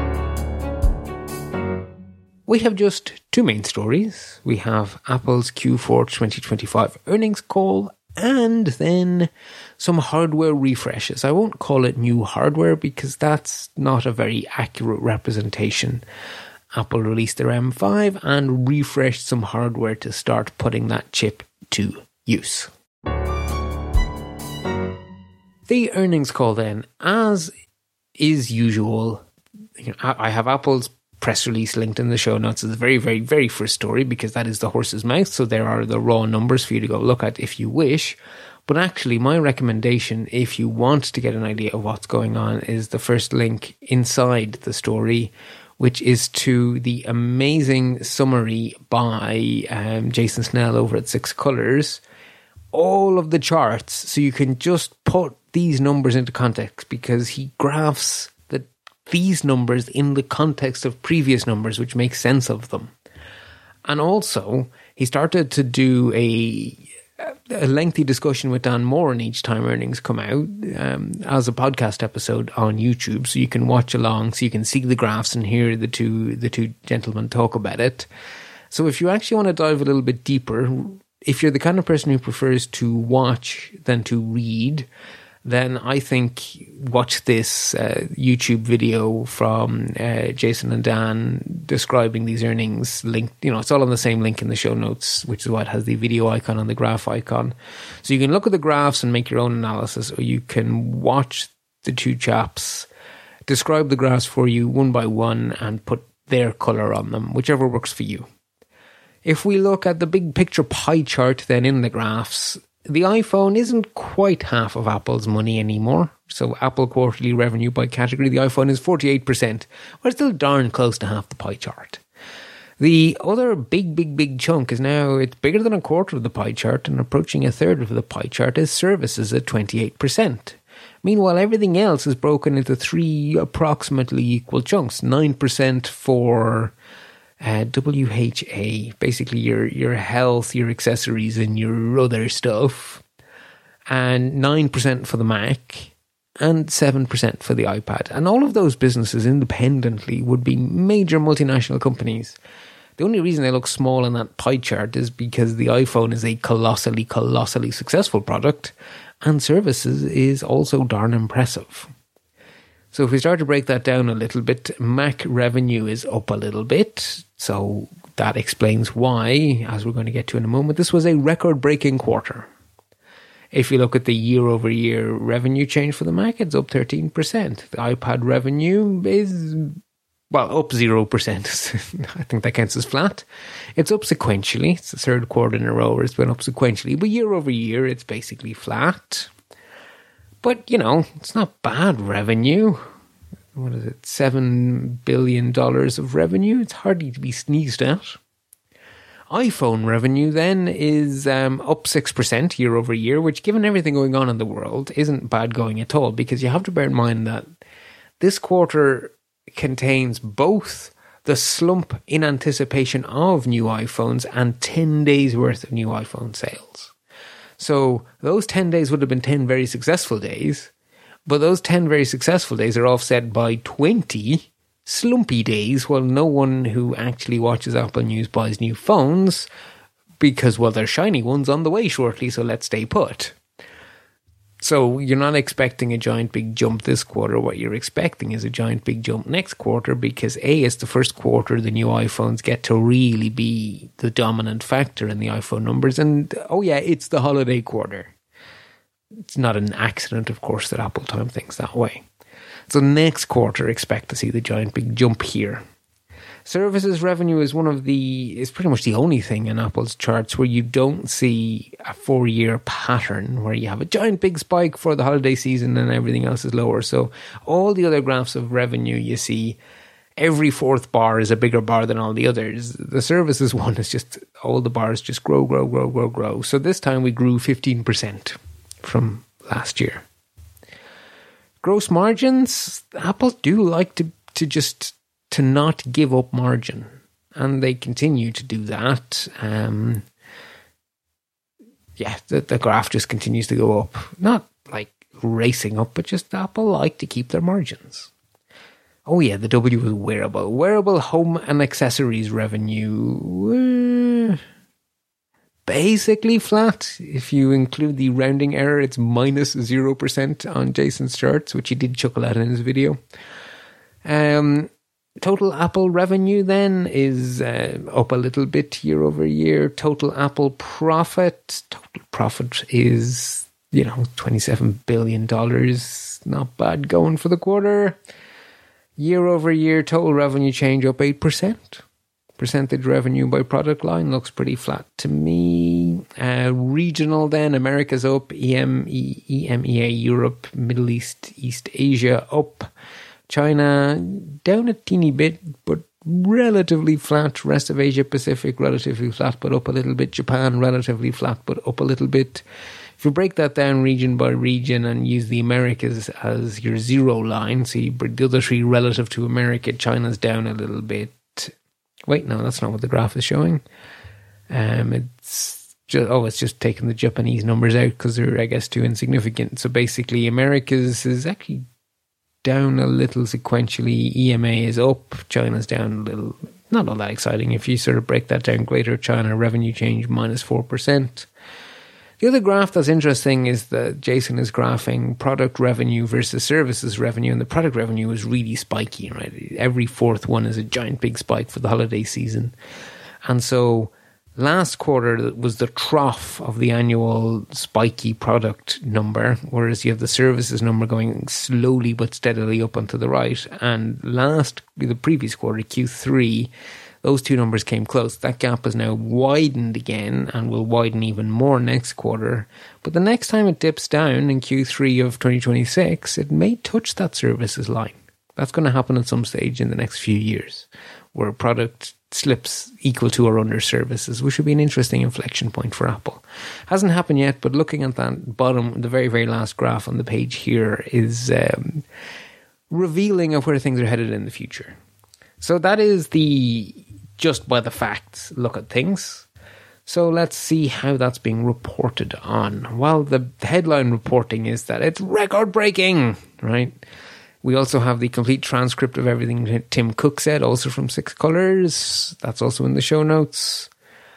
We have just 2 main stories. We have Apple's Q4 2025 earnings call and then some hardware refreshes. I won't call it new hardware because that's not a very accurate representation. Apple released their M5 and refreshed some hardware to start putting that chip to use. The earnings call then, as is usual, I have Apple's press release linked in the show notes as the very, very, very first story because that is the horse's mouth. So there are the raw numbers for you to go look at if you wish. But actually, my recommendation, if you want to get an idea of what's going on, is the first link inside the story, which is to the amazing summary by Jason Snell over at Six Colors. All of the charts, so you can just put these numbers into context because he graphs these numbers in the context of previous numbers, which makes sense of them. And also, he started to do a lengthy discussion with Dan Moran each time earnings come out as a podcast episode on YouTube, so you can watch along, so you can see the graphs and hear the two gentlemen talk about it. So if you actually want to dive a little bit deeper, if you're the kind of person who prefers to watch than to read, then I think watch this YouTube video from Jason and Dan describing these earnings. Linked, it's all on the same link in the show notes, which is why it has the video icon and the graph icon. So you can look at the graphs and make your own analysis, or you can watch the two chaps describe the graphs for you one by one and put their color on them, whichever works for you. If we look at the big picture pie chart then in the graphs, the iPhone isn't quite half of Apple's money anymore. So Apple quarterly revenue by category, the iPhone is 48%. But it's still darn close to half the pie chart. The other big chunk is now, it's bigger than a quarter of the pie chart and approaching a third of the pie chart is services at 28%. Meanwhile, everything else is broken into three approximately equal chunks. 9% for WHA, basically your health, your accessories, and your other stuff, and 9% for the Mac, and 7% for the iPad. And all of those businesses independently would be major multinational companies. The only reason they look small in that pie chart is because the iPhone is a colossally successful product, and services is also darn impressive. So if we start to break that down a little bit, Mac revenue is up a little bit. So that explains why, as we're going to get to in a moment, this was a record-breaking quarter. If you look at the year-over-year revenue change for the Mac, it's up 13%. The iPad revenue is, up 0%. I think that counts as flat. It's up sequentially. It's the third quarter in a row where it's been up sequentially. But year-over-year, it's basically flat. But, it's not bad revenue. What is it? $7 billion of revenue. It's hardly to be sneezed at. iPhone revenue then is up 6% year over year, which, given everything going on in the world, isn't bad going at all, because you have to bear in mind that this quarter contains both the slump in anticipation of new iPhones and 10 days worth of new iPhone sales. So those 10 days would have been 10 very successful days, but those 10 very successful days are offset by 20 slumpy days while no one who actually watches Apple News buys new phones because, there's shiny ones on the way shortly, so let's stay put. So you're not expecting a giant big jump this quarter. What you're expecting is a giant big jump next quarter because it's the first quarter the new iPhones get to really be the dominant factor in the iPhone numbers. And it's the holiday quarter. It's not an accident, of course, that Apple time thinks that way. So next quarter, expect to see the giant big jump here. Services revenue is pretty much the only thing in Apple's charts where you don't see a 4-year pattern where you have a giant big spike for the holiday season and everything else is lower. So all the other graphs of revenue you see, every fourth bar is a bigger bar than all the others. The services one is just, all the bars just grow. So this time we grew 15% from last year. Gross margins, Apple do like to not give up margin, and they continue to do that. The graph just continues to go up, not like racing up, but just Apple like to keep their margins. The W was wearable home and accessories revenue basically flat. If you include the rounding error, it's minus 0% on Jason's charts, which he did chuckle at in his video. Total Apple revenue then is up a little bit year over year. Total Apple profit is, $27 billion. Not bad going for the quarter. Year over year, total revenue change up 8%. Percentage revenue by product line looks pretty flat to me. Regional then, America's up, EMEA, Europe, Middle East, East Asia up. China down a teeny bit, but relatively flat. Rest of Asia Pacific relatively flat, but up a little bit. Japan relatively flat, but up a little bit. If you break that down region by region and use the Americas as your zero line, so you bring the other three relative to America, China's down a little bit. Wait, no, that's not what the graph is showing. It's just taking the Japanese numbers out because they're, I guess, too insignificant. So basically, Americas is actually down a little sequentially. EMA is up. China's down a little. Not all that exciting. If you sort of break that down, Greater China revenue change minus 4%. The other graph that's interesting is that Jason is graphing product revenue versus services revenue, and the product revenue is really spiky, right? Every fourth one is a giant big spike for the holiday season. And so last quarter was the trough of the annual spiky product number, whereas you have the services number going slowly but steadily up and to the right. And the previous quarter, Q3, those two numbers came close. That gap has now widened again and will widen even more next quarter. But the next time it dips down in Q3 of 2026, it may touch that services line. That's going to happen at some stage in the next few years, where a product slips equal to or under services, which would be an interesting inflection point for Apple. Hasn't happened yet, but looking at that bottom, the very, very last graph on the page here is revealing of where things are headed in the future. So that is the just by the facts look at things. So let's see how that's being reported on. Well, the headline reporting is that it's record-breaking, right? We also have the complete transcript of everything Tim Cook said, also from 6 Colors. That's also in the show notes.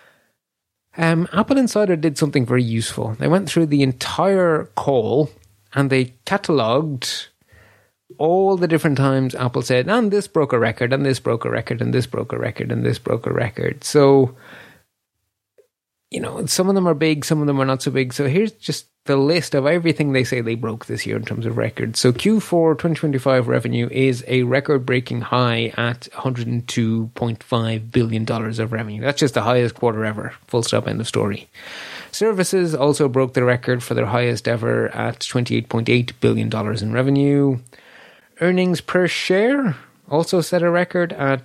Apple Insider did something very useful. They went through the entire call and they catalogued all the different times Apple said, and this broke a record, and this broke a record, and this broke a record, and this broke a record. So, some of them are big, some of them are not so big. So here's just the list of everything they say they broke this year in terms of records. So Q4 2025 revenue is a record-breaking high at $102.5 billion of revenue. That's just the highest quarter ever. Full stop, end of story. Services also broke the record for their highest ever at $28.8 billion in revenue. Earnings per share also set a record at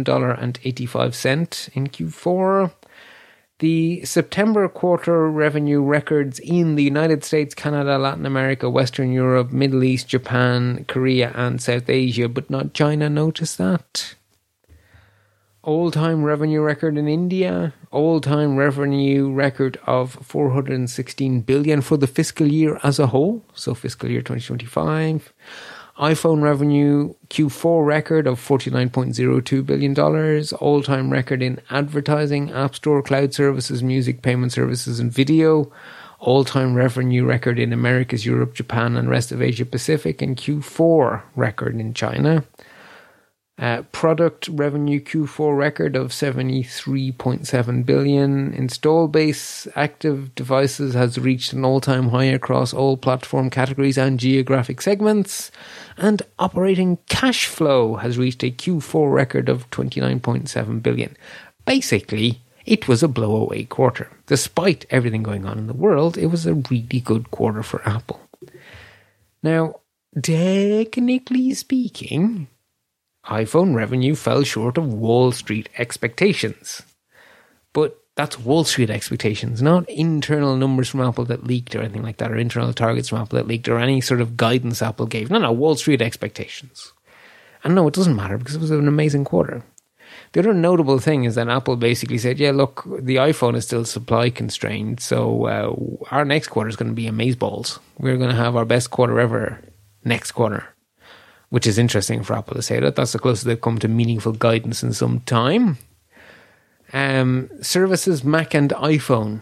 $1.85 in Q4. The September quarter revenue records in the United States, Canada, Latin America, Western Europe, Middle East, Japan, Korea, and South Asia, but not China. Notice that. All-time revenue record in India. All-time revenue record of $416 billion for the fiscal year as a whole. So fiscal year 2025. iPhone revenue, Q4 record of $49.02 billion, all-time record in advertising, App Store, cloud services, music, payment services, and video, all-time revenue record in Americas, Europe, Japan, and rest of Asia Pacific, and Q4 record in China. Product revenue Q4 record of $73.7 billion. Install base active devices has reached an all-time high across all platform categories and geographic segments. And operating cash flow has reached a Q4 record of $29.7 billion. Basically, it was a blow-away quarter. Despite everything going on in the world, it was a really good quarter for Apple. Now, technically speaking, iPhone revenue fell short of Wall Street expectations. But that's Wall Street expectations, not internal numbers from Apple that leaked or anything like that, or internal targets from Apple that leaked, or any sort of guidance Apple gave. No, Wall Street expectations. And no, it doesn't matter because it was an amazing quarter. The other notable thing is that Apple basically said, yeah, look, the iPhone is still supply constrained, so our next quarter is going to be amazeballs. We're going to have our best quarter ever next quarter. Which is interesting for Apple to say that. That's the closest they've come to meaningful guidance in some time. Services, Mac and iPhone.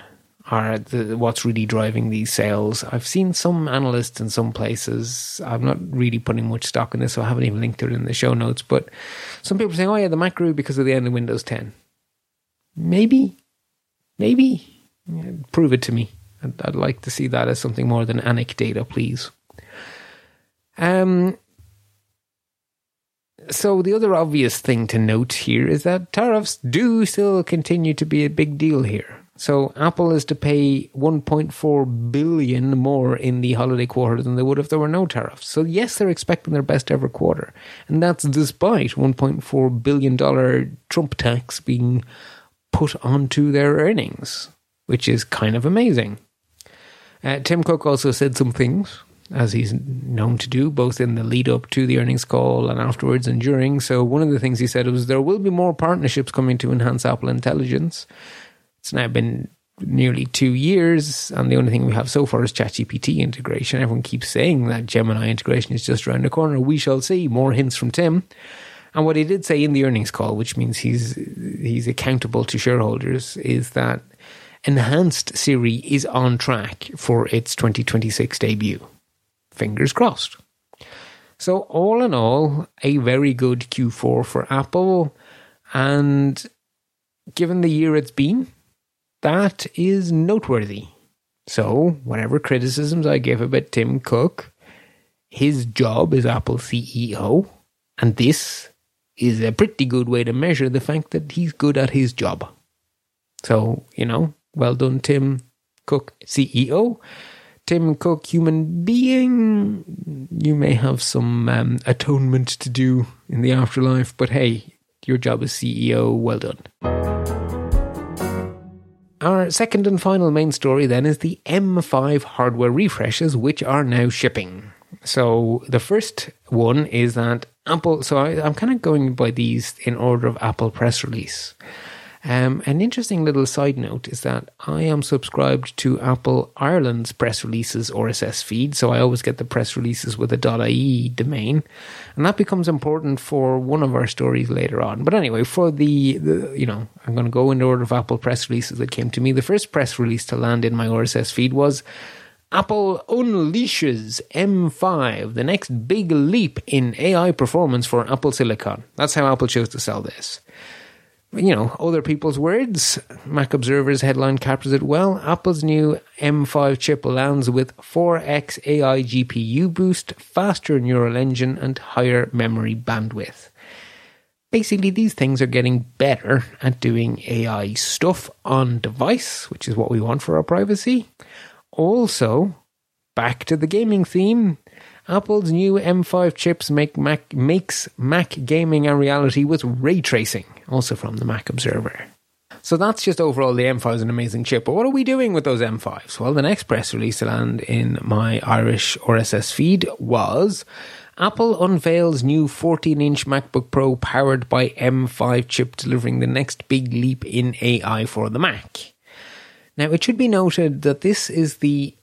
are what's really driving these sales. I've seen some analysts in some places. I'm not really putting much stock in this, so I haven't even linked to it in the show notes. But some people saying, "Oh yeah, the Mac grew because of the end of Windows 10." Maybe. Yeah, prove it to me. I'd like to see that as something more than anecdata, please. So the other obvious thing to note here is that tariffs do still continue to be a big deal here. So Apple is to pay $1.4 billion more in the holiday quarter than they would if there were no tariffs. So yes, they're expecting their best ever quarter. And that's despite $1.4 billion Trump tax being put onto their earnings, which is kind of amazing. Tim Cook also said some things, as he's known to do, both in the lead up to the earnings call and afterwards and during. So one of the things he said was there will be more partnerships coming to enhance Apple Intelligence. It's now been nearly 2 years, and the only thing we have so far is ChatGPT integration. Everyone keeps saying that Gemini integration is just around the corner. We shall see. More hints from Tim. And what he did say in the earnings call, which means he's accountable to shareholders, is that Enhanced Siri is on track for its 2026 debut. Fingers crossed. So all in all, a very good Q4 for Apple. And given the year it's been, that is noteworthy. So whatever criticisms I give about Tim Cook, his job is Apple CEO. And this is a pretty good way to measure the fact that he's good at his job. So, well done, Tim Cook, CEO. Tim Cook, human being, you may have some atonement to do in the afterlife, but hey, your job as CEO, well done. Our second and final main story then is the M5 hardware refreshes, which are now shipping. So the first one is that Apple, so I'm kind of going by these in order of Apple press release. An interesting little side note is that I am subscribed to Apple Ireland's press releases RSS feed, so I always get the press releases with a .ie domain, and that becomes important for one of our stories later on. But anyway, for the I'm going to go in order of Apple press releases that came to me. The first press release to land in my RSS feed was Apple unleashes M5, the next big leap in AI performance for Apple Silicon. That's how Apple chose to sell this. Other people's words. Mac Observer's headline captures it well. Apple's new M5 chip lands with 4x AI GPU boost, faster neural engine, and higher memory bandwidth. Basically, these things are getting better at doing AI stuff on device, which is what we want for our privacy. Also, back to the gaming theme, Apple's new M5 chips makes Mac gaming a reality with ray tracing, also from the Mac Observer. So that's just overall the M5 is an amazing chip. But what are we doing with those M5s? Well, the next press release to land in my Irish RSS feed was Apple unveils new 14-inch MacBook Pro powered by M5 chip, delivering the next big leap in AI for the Mac. Now, it should be noted that this is the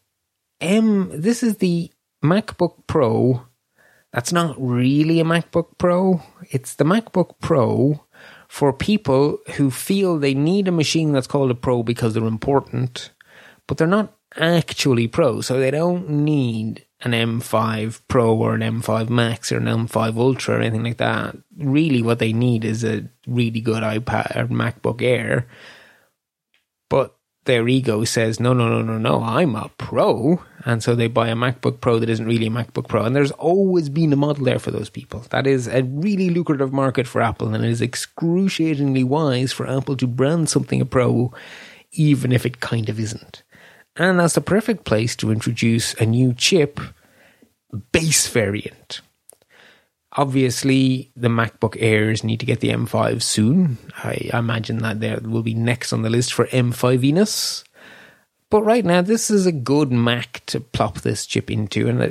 MacBook Pro. That's not really a MacBook Pro. It's the MacBook Pro for people who feel they need a machine that's called a Pro because they're important, but they're not actually Pro. So they don't need an M5 Pro or an M5 Max or an M5 Ultra or anything like that. Really what they need is a really good iPad or MacBook Air. But their ego says, no, I'm a Pro. And so they buy a MacBook Pro that isn't really a MacBook Pro. And there's always been a model there for those people. That is a really lucrative market for Apple. And it is excruciatingly wise for Apple to brand something a Pro, even if it kind of isn't. And that's the perfect place to introduce a new chip, base variant. Obviously, the MacBook Airs need to get the M5 soon. I imagine that there will be next on the list for M5-iness. But right now, this is a good Mac to plop this chip into. And,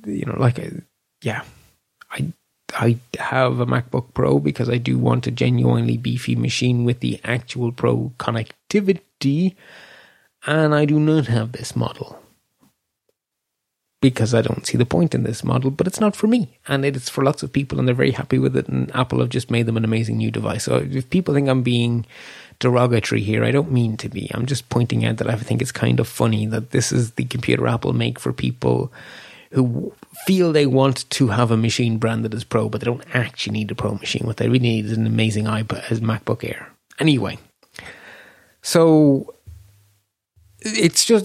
I have a MacBook Pro because I do want a genuinely beefy machine with the actual Pro connectivity. And I do not have this model. because I don't see the point in this model, but it's not for me. And it's for lots of people, and they're very happy with it, and Apple have just made them an amazing new device. So if people think I'm being derogatory here, I don't mean to be. I'm just pointing out that I think it's kind of funny that this is the computer Apple make for people who feel they want to have a machine branded as Pro, but they don't actually need a Pro machine. What they really need is an amazing iPad, as MacBook Air. Anyway, so it's just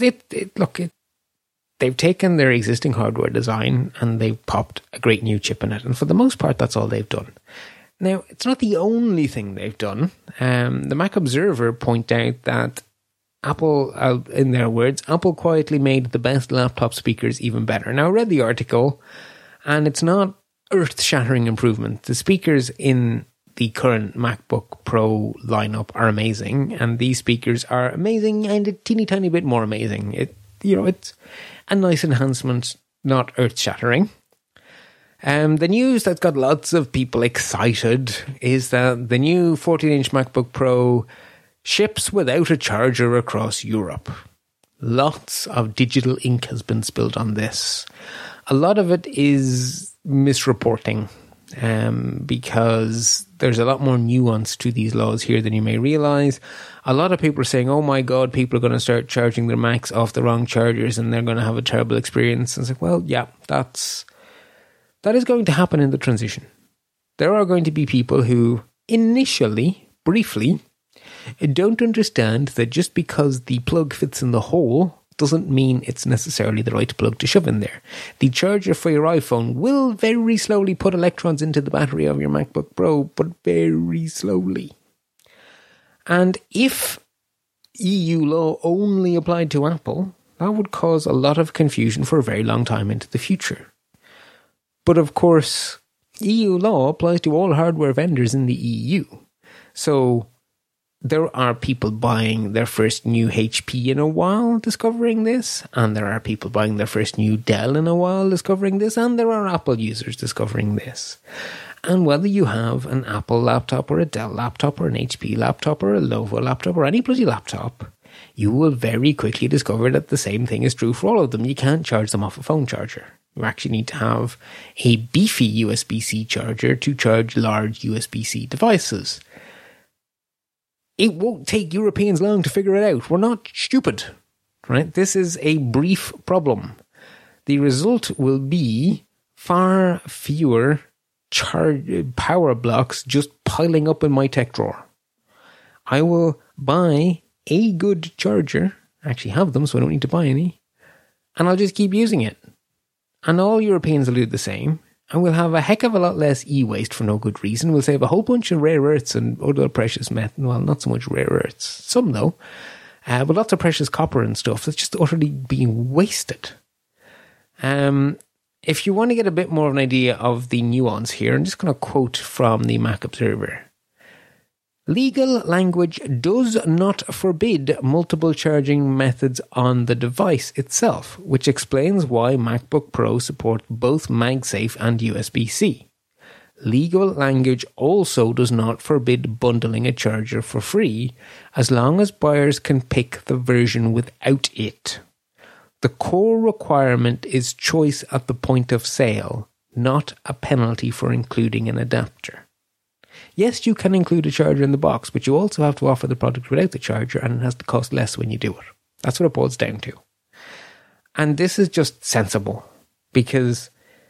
they've taken their existing hardware design and they've popped a great new chip in it, and for the most part, that's all they've done. Now, it's not the only thing they've done. The Mac Observer point out that Apple, in their words, Apple quietly made the best laptop speakers even better. Now, I read the article, and it's not earth-shattering improvement. The speakers in the current MacBook Pro lineup are amazing, and these speakers are amazing and a teeny tiny bit more amazing. It's a nice enhancement, not earth-shattering. The news that's got lots of people excited is that the new 14-inch MacBook Pro ships without a charger across Europe. Lots of digital ink has been spilled on this. A lot of it is misreporting, because there's a lot more nuance to these laws here than you may realize. A lot of people are saying, oh my God, people are going to start charging their Macs off the wrong chargers and they're going to have a terrible experience. And it's like, well, yeah, that is going to happen in the transition. There are going to be people who initially, briefly, don't understand that just because the plug fits in the hole doesn't mean it's necessarily the right plug to shove in there. The charger for your iPhone will very slowly put electrons into the battery of your MacBook Pro, but very slowly. And if EU law only applied to Apple, that would cause a lot of confusion for a very long time into the future. But of course, EU law applies to all hardware vendors in the EU. So there are people buying their first new HP in a while discovering this, and there are people buying their first new Dell in a while discovering this, and there are Apple users discovering this. And whether you have an Apple laptop or a Dell laptop or an HP laptop or a Lenovo laptop or any bloody laptop, you will very quickly discover that the same thing is true for all of them. You can't charge them off a phone charger. You actually need to have a beefy USB-C charger to charge large USB-C devices. It won't take Europeans long to figure it out. We're not stupid, right? This is a brief problem. The result will be far fewer power blocks just piling up in my tech drawer. I will buy a good charger, actually have them so I don't need to buy any, and I'll just keep using it. And all Europeans will do the same. And we'll have a heck of a lot less e-waste for no good reason. We'll save a whole bunch of rare earths and other precious metals. Well, not so much rare earths. Some, though. But lots of precious copper and stuff that's just utterly being wasted. If you want to get a bit more of an idea of the nuance here, I'm just going to quote from the Mac Observer. Legal language does not forbid multiple charging methods on the device itself, which explains why MacBook Pro support both MagSafe and USB-C. Legal language also does not forbid bundling a charger for free, as long as buyers can pick the version without it. The core requirement is choice at the point of sale, not a penalty for including an adapter. Yes, you can include a charger in the box, but you also have to offer the product without the charger, and it has to cost less when you do it. That's what it boils down to. And this is just sensible, because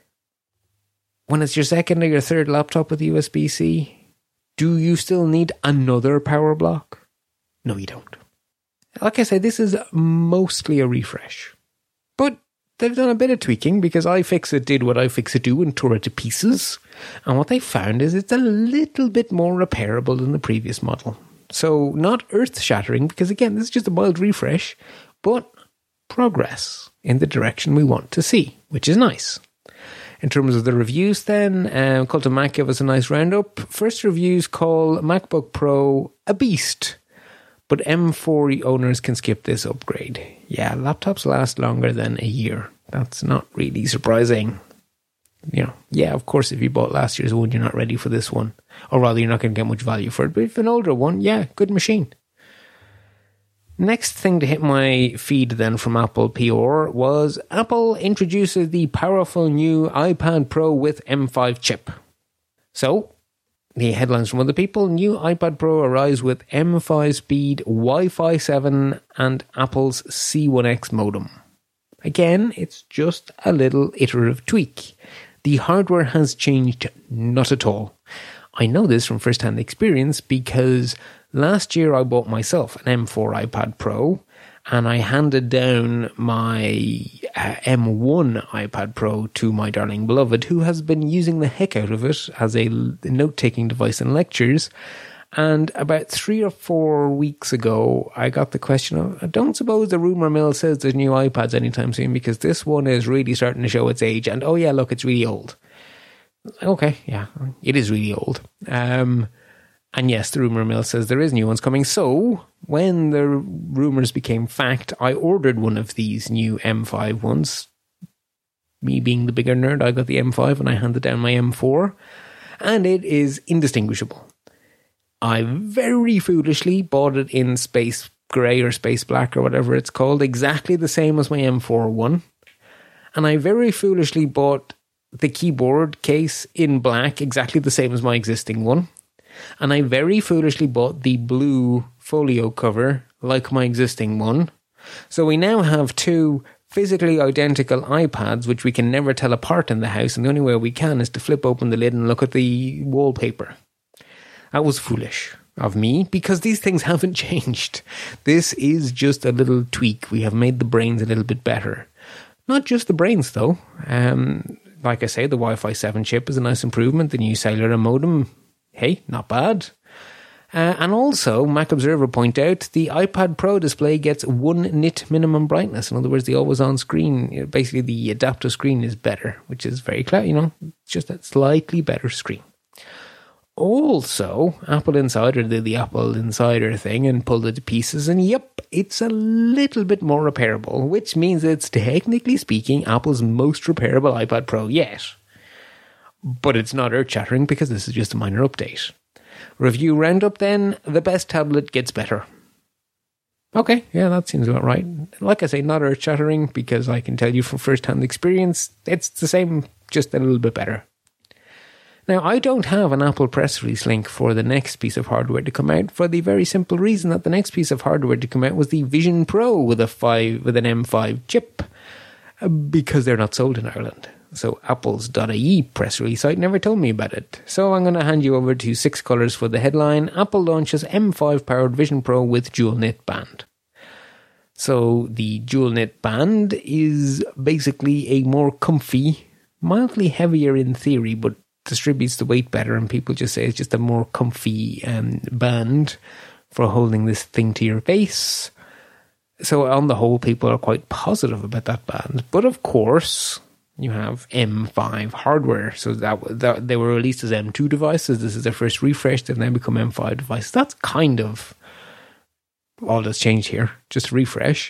when it's your second or your third laptop with USB-C, do you still need another power block? No, you don't. Like I said, this is mostly a refresh. But they've done a bit of tweaking, because iFixit did what iFixit do and tore it to pieces. And what they found is it's a little bit more repairable than the previous model. So not earth-shattering, because again, this is just a mild refresh, but progress in the direction we want to see, which is nice. In terms of the reviews then, Cult of Mac gave us a nice roundup. First reviews call MacBook Pro a beast, but M4 owners can skip this upgrade. Yeah, laptops last longer than a year. That's not really surprising. Yeah, of course, if you bought last year's one, you're not ready for this one. Or rather, you're not going to get much value for it. But if an older one, yeah, good machine. Next thing to hit my feed then from Apple PR was Apple introduces the powerful new iPad Pro with M5 chip. So, the headlines from other people, new iPad Pro arrives with M5 speed, Wi-Fi 7 and Apple's C1X modem. Again, it's just a little iterative tweak. The hardware has changed not at all. I know this from first-hand experience because last year I bought myself an M4 iPad Pro and I handed down my M1 iPad Pro to my darling beloved, who has been using the heck out of it as a note-taking device in lectures. And about 3 or 4 weeks ago, I got the question of, I don't suppose the rumour mill says there's new iPads anytime soon, because this one is really starting to show its age. And oh yeah, look, it's really old. Okay, yeah, it is really old. And yes, the rumour mill says there is new ones coming. So, when the rumours became fact, I ordered one of these new M5 ones. Me being the bigger nerd, I got the M5 and I handed down my M4. And it is indistinguishable. I very foolishly bought it in space grey or space black or whatever it's called, exactly the same as my M4 one. And I very foolishly bought the keyboard case in black, exactly the same as my existing one. And I very foolishly bought the blue folio cover, like my existing one. So we now have two physically identical iPads, which we can never tell apart in the house, and the only way we can is to flip open the lid and look at the wallpaper. That was foolish of me, because these things haven't changed. This is just a little tweak. We have made the brains a little bit better. Not just the brains, though. Like I say, the Wi-Fi 7 chip is a nice improvement. The new cellular modem, hey, not bad. And also, Mac Observer point out, the iPad Pro display gets 1 nit minimum brightness. In other words, the always-on screen, basically the adaptive screen is better, which is very clear, just a slightly better screen. Also, Apple Insider did the Apple Insider thing and pulled it to pieces, and yep, it's a little bit more repairable, which means it's technically speaking Apple's most repairable iPad Pro yet. But it's not earth-shattering because this is just a minor update. Review roundup then, the best tablet gets better. Okay, yeah, that seems about right. Like I say, not earth-shattering because I can tell you from first-hand experience, it's the same, just a little bit better. Now, I don't have an Apple press release link for the next piece of hardware to come out for the very simple reason that the next piece of hardware to come out was the Vision Pro with an M5 chip, because they're not sold in Ireland. So Apple's .ie press release site never told me about it. So I'm going to hand you over to 6 Colours for the headline. Apple launches M5 powered Vision Pro with dual knit band. So the dual knit band is basically a more comfy, mildly heavier in theory, but distributes the weight better, and people just say it's just a more comfy band for holding this thing to your face. So on the whole, people are quite positive about that band. But of course, you have M5 hardware. So that they were released as M2 devices. This is their first refresh. They've now become M5 devices. That's kind of all that's changed here. Just a refresh.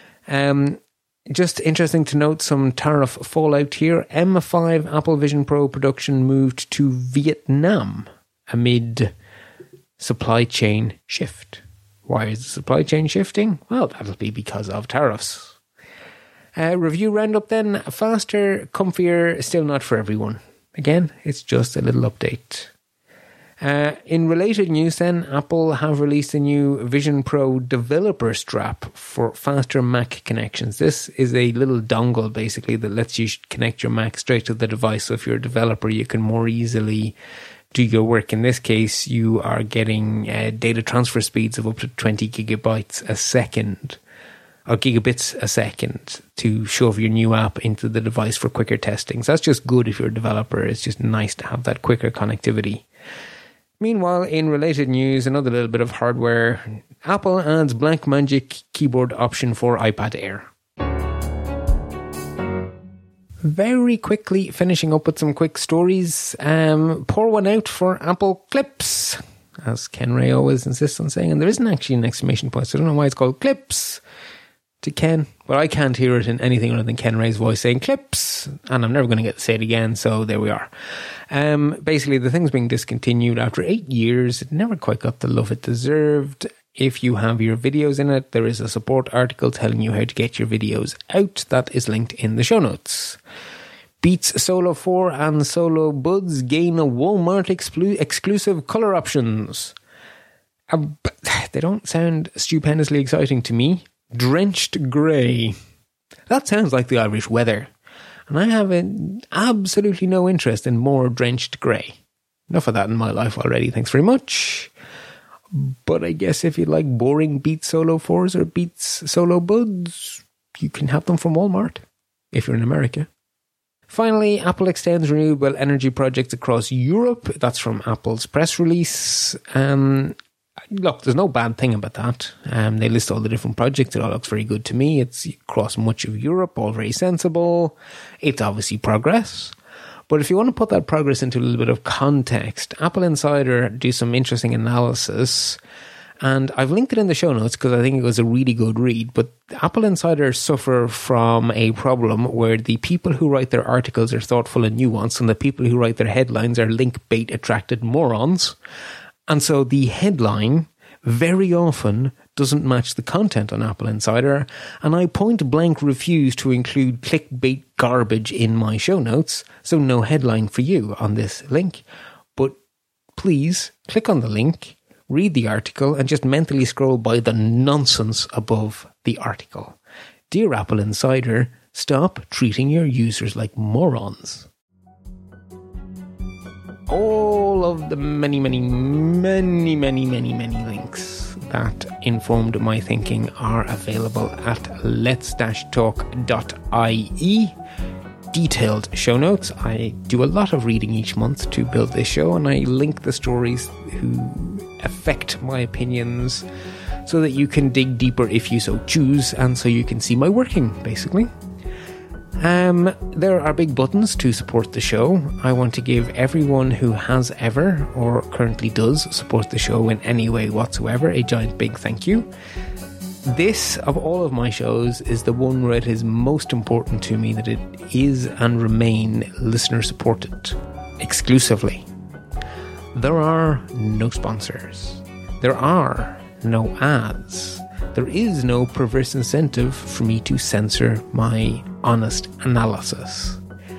Just interesting to note some tariff fallout here. M5 Apple Vision Pro production moved to Vietnam amid supply chain shift. Why is the supply chain shifting? Well, that'll be because of tariffs. Review roundup then. Faster, comfier, still not for everyone. Again, it's just a little update. In related news then, Apple have released a new Vision Pro developer strap for faster Mac connections. This is a little dongle basically that lets you connect your Mac straight to the device. So if you're a developer, you can more easily do your work. In this case, you are getting data transfer speeds of up to 20 gigabytes a second, or gigabits a second, to shove your new app into the device for quicker testing. So that's just good if you're a developer. It's just nice to have that quicker connectivity. Meanwhile, in related news, another little bit of hardware. Apple adds Blackmagic keyboard option for iPad Air. Very quickly, finishing up with some quick stories. Pour one out for Apple Clips, as Ken Ray always insists on saying. And there isn't actually an exclamation point, so I don't know why it's called Clips to Ken. But I can't hear it in anything other than Ken Ray's voice saying Clips. And I'm never going to get to say it again, so there we are. Basically, the thing's being discontinued after 8 years. It never quite got the love it deserved. If you have your videos in it, there is a support article telling you how to get your videos out. That is linked in the show notes. Beats Solo 4 and Solo Buds gain a Walmart exclusive colour options. They don't sound stupendously exciting to me. Drenched grey. That sounds like the Irish weather. And I have absolutely no interest in more drenched grey. Enough of that in my life already, thanks very much. But I guess if you like boring Beats Solo 4s or Beats Solo Buds, you can have them from Walmart, if you're in America. Finally, Apple extends renewable energy projects across Europe. That's from Apple's press release. Look, there's no bad thing about that. They list all the different projects. It all looks very good to me. It's across much of Europe, all very sensible. It's obviously progress. But if you want to put that progress into a little bit of context, Apple Insider do some interesting analysis. And I've linked it in the show notes because I think it was a really good read. But Apple Insider suffer from a problem where the people who write their articles are thoughtful and nuanced, and the people who write their headlines are link bait attracted morons. And so the headline very often doesn't match the content on Apple Insider, and I point blank refuse to include clickbait garbage in my show notes, so no headline for you on this link. But please click on the link, read the article, and just mentally scroll by the nonsense above the article. Dear Apple Insider, stop treating your users like morons. All of the many links that informed my thinking are available at lets-talk.ie. Detailed show notes. I do a lot of reading each month to build this show, and I link the stories who affect my opinions so that you can dig deeper if you so choose, and so you can see my working, basically. There are big buttons to support the show. I want to give everyone who has ever or currently does support the show in any way whatsoever a giant big thank you. This, of all of my shows, is the one where it is most important to me that it is and remain listener supported exclusively. There are no sponsors. There are no ads. There is no perverse incentive for me to censor my honest analysis.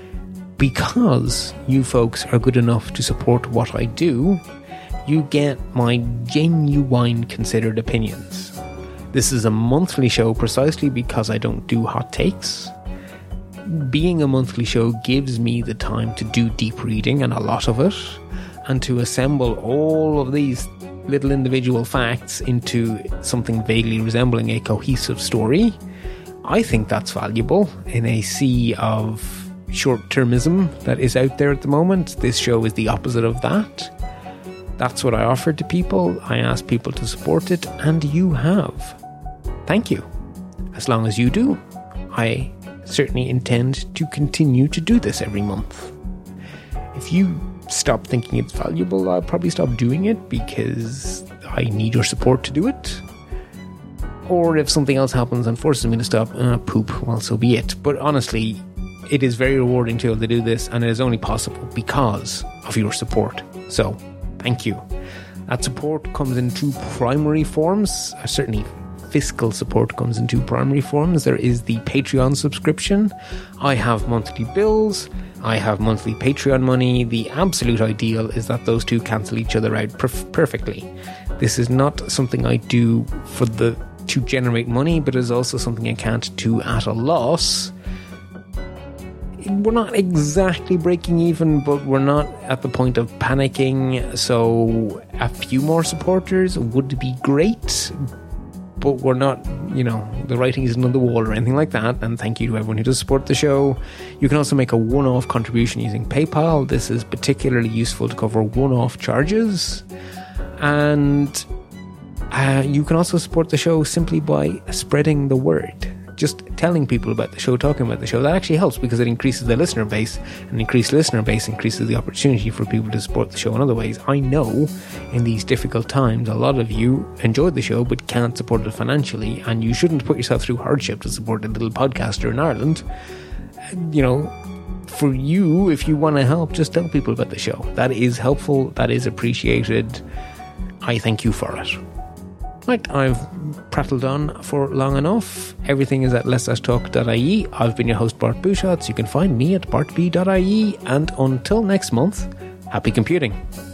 Because you folks are good enough to support what I do, you get my genuine considered opinions. This is a monthly show precisely because I don't do hot takes. Being a monthly show gives me the time to do deep reading, and a lot of it, and to assemble all of these little individual facts into something vaguely resembling a cohesive story. I think that's valuable in a sea of short-termism that is out there at the moment. This show is the opposite of that. That's what I offer to people. I ask people to support it, and you have. Thank you. As long as you do, I certainly intend to continue to do this every month. If you stop thinking it's valuable, I'll probably stop doing it because I need your support to do it. Or if something else happens and forces me to stop, poop, well, so be it. But honestly, it is very rewarding to be able to do this, and it is only possible because of your support. So, thank you. That support comes in two primary forms. Certainly, fiscal support comes in two primary forms. There is the Patreon subscription. I have monthly bills. I have monthly Patreon money. The absolute ideal is that those two cancel each other out perfectly. This is not something I do to generate money, but is also something I can't do at a loss. We're not exactly breaking even, but we're not at the point of panicking, so a few more supporters would be great, but we're not, the writing isn't on the wall or anything like that. And thank you to everyone who does support the show. You can also make a one-off contribution using PayPal. This is particularly useful to cover one-off charges. And you can also support the show simply by spreading the word. Just telling people about the show, talking about the show. That actually helps because it increases the listener base, and increased listener base increases the opportunity for people to support the show in other ways. I know in these difficult times a lot of you enjoy the show but can't support it financially, and you shouldn't put yourself through hardship to support a little podcaster in Ireland. For you, if you want to help, just tell people about the show. That is helpful, that is appreciated. I thank you for it. Right, I've prattled on for long enough. Everything is at lets-talk.ie. I've been your host, Bart Buchholz. You can find me at bartb.ie. And until next month, happy computing.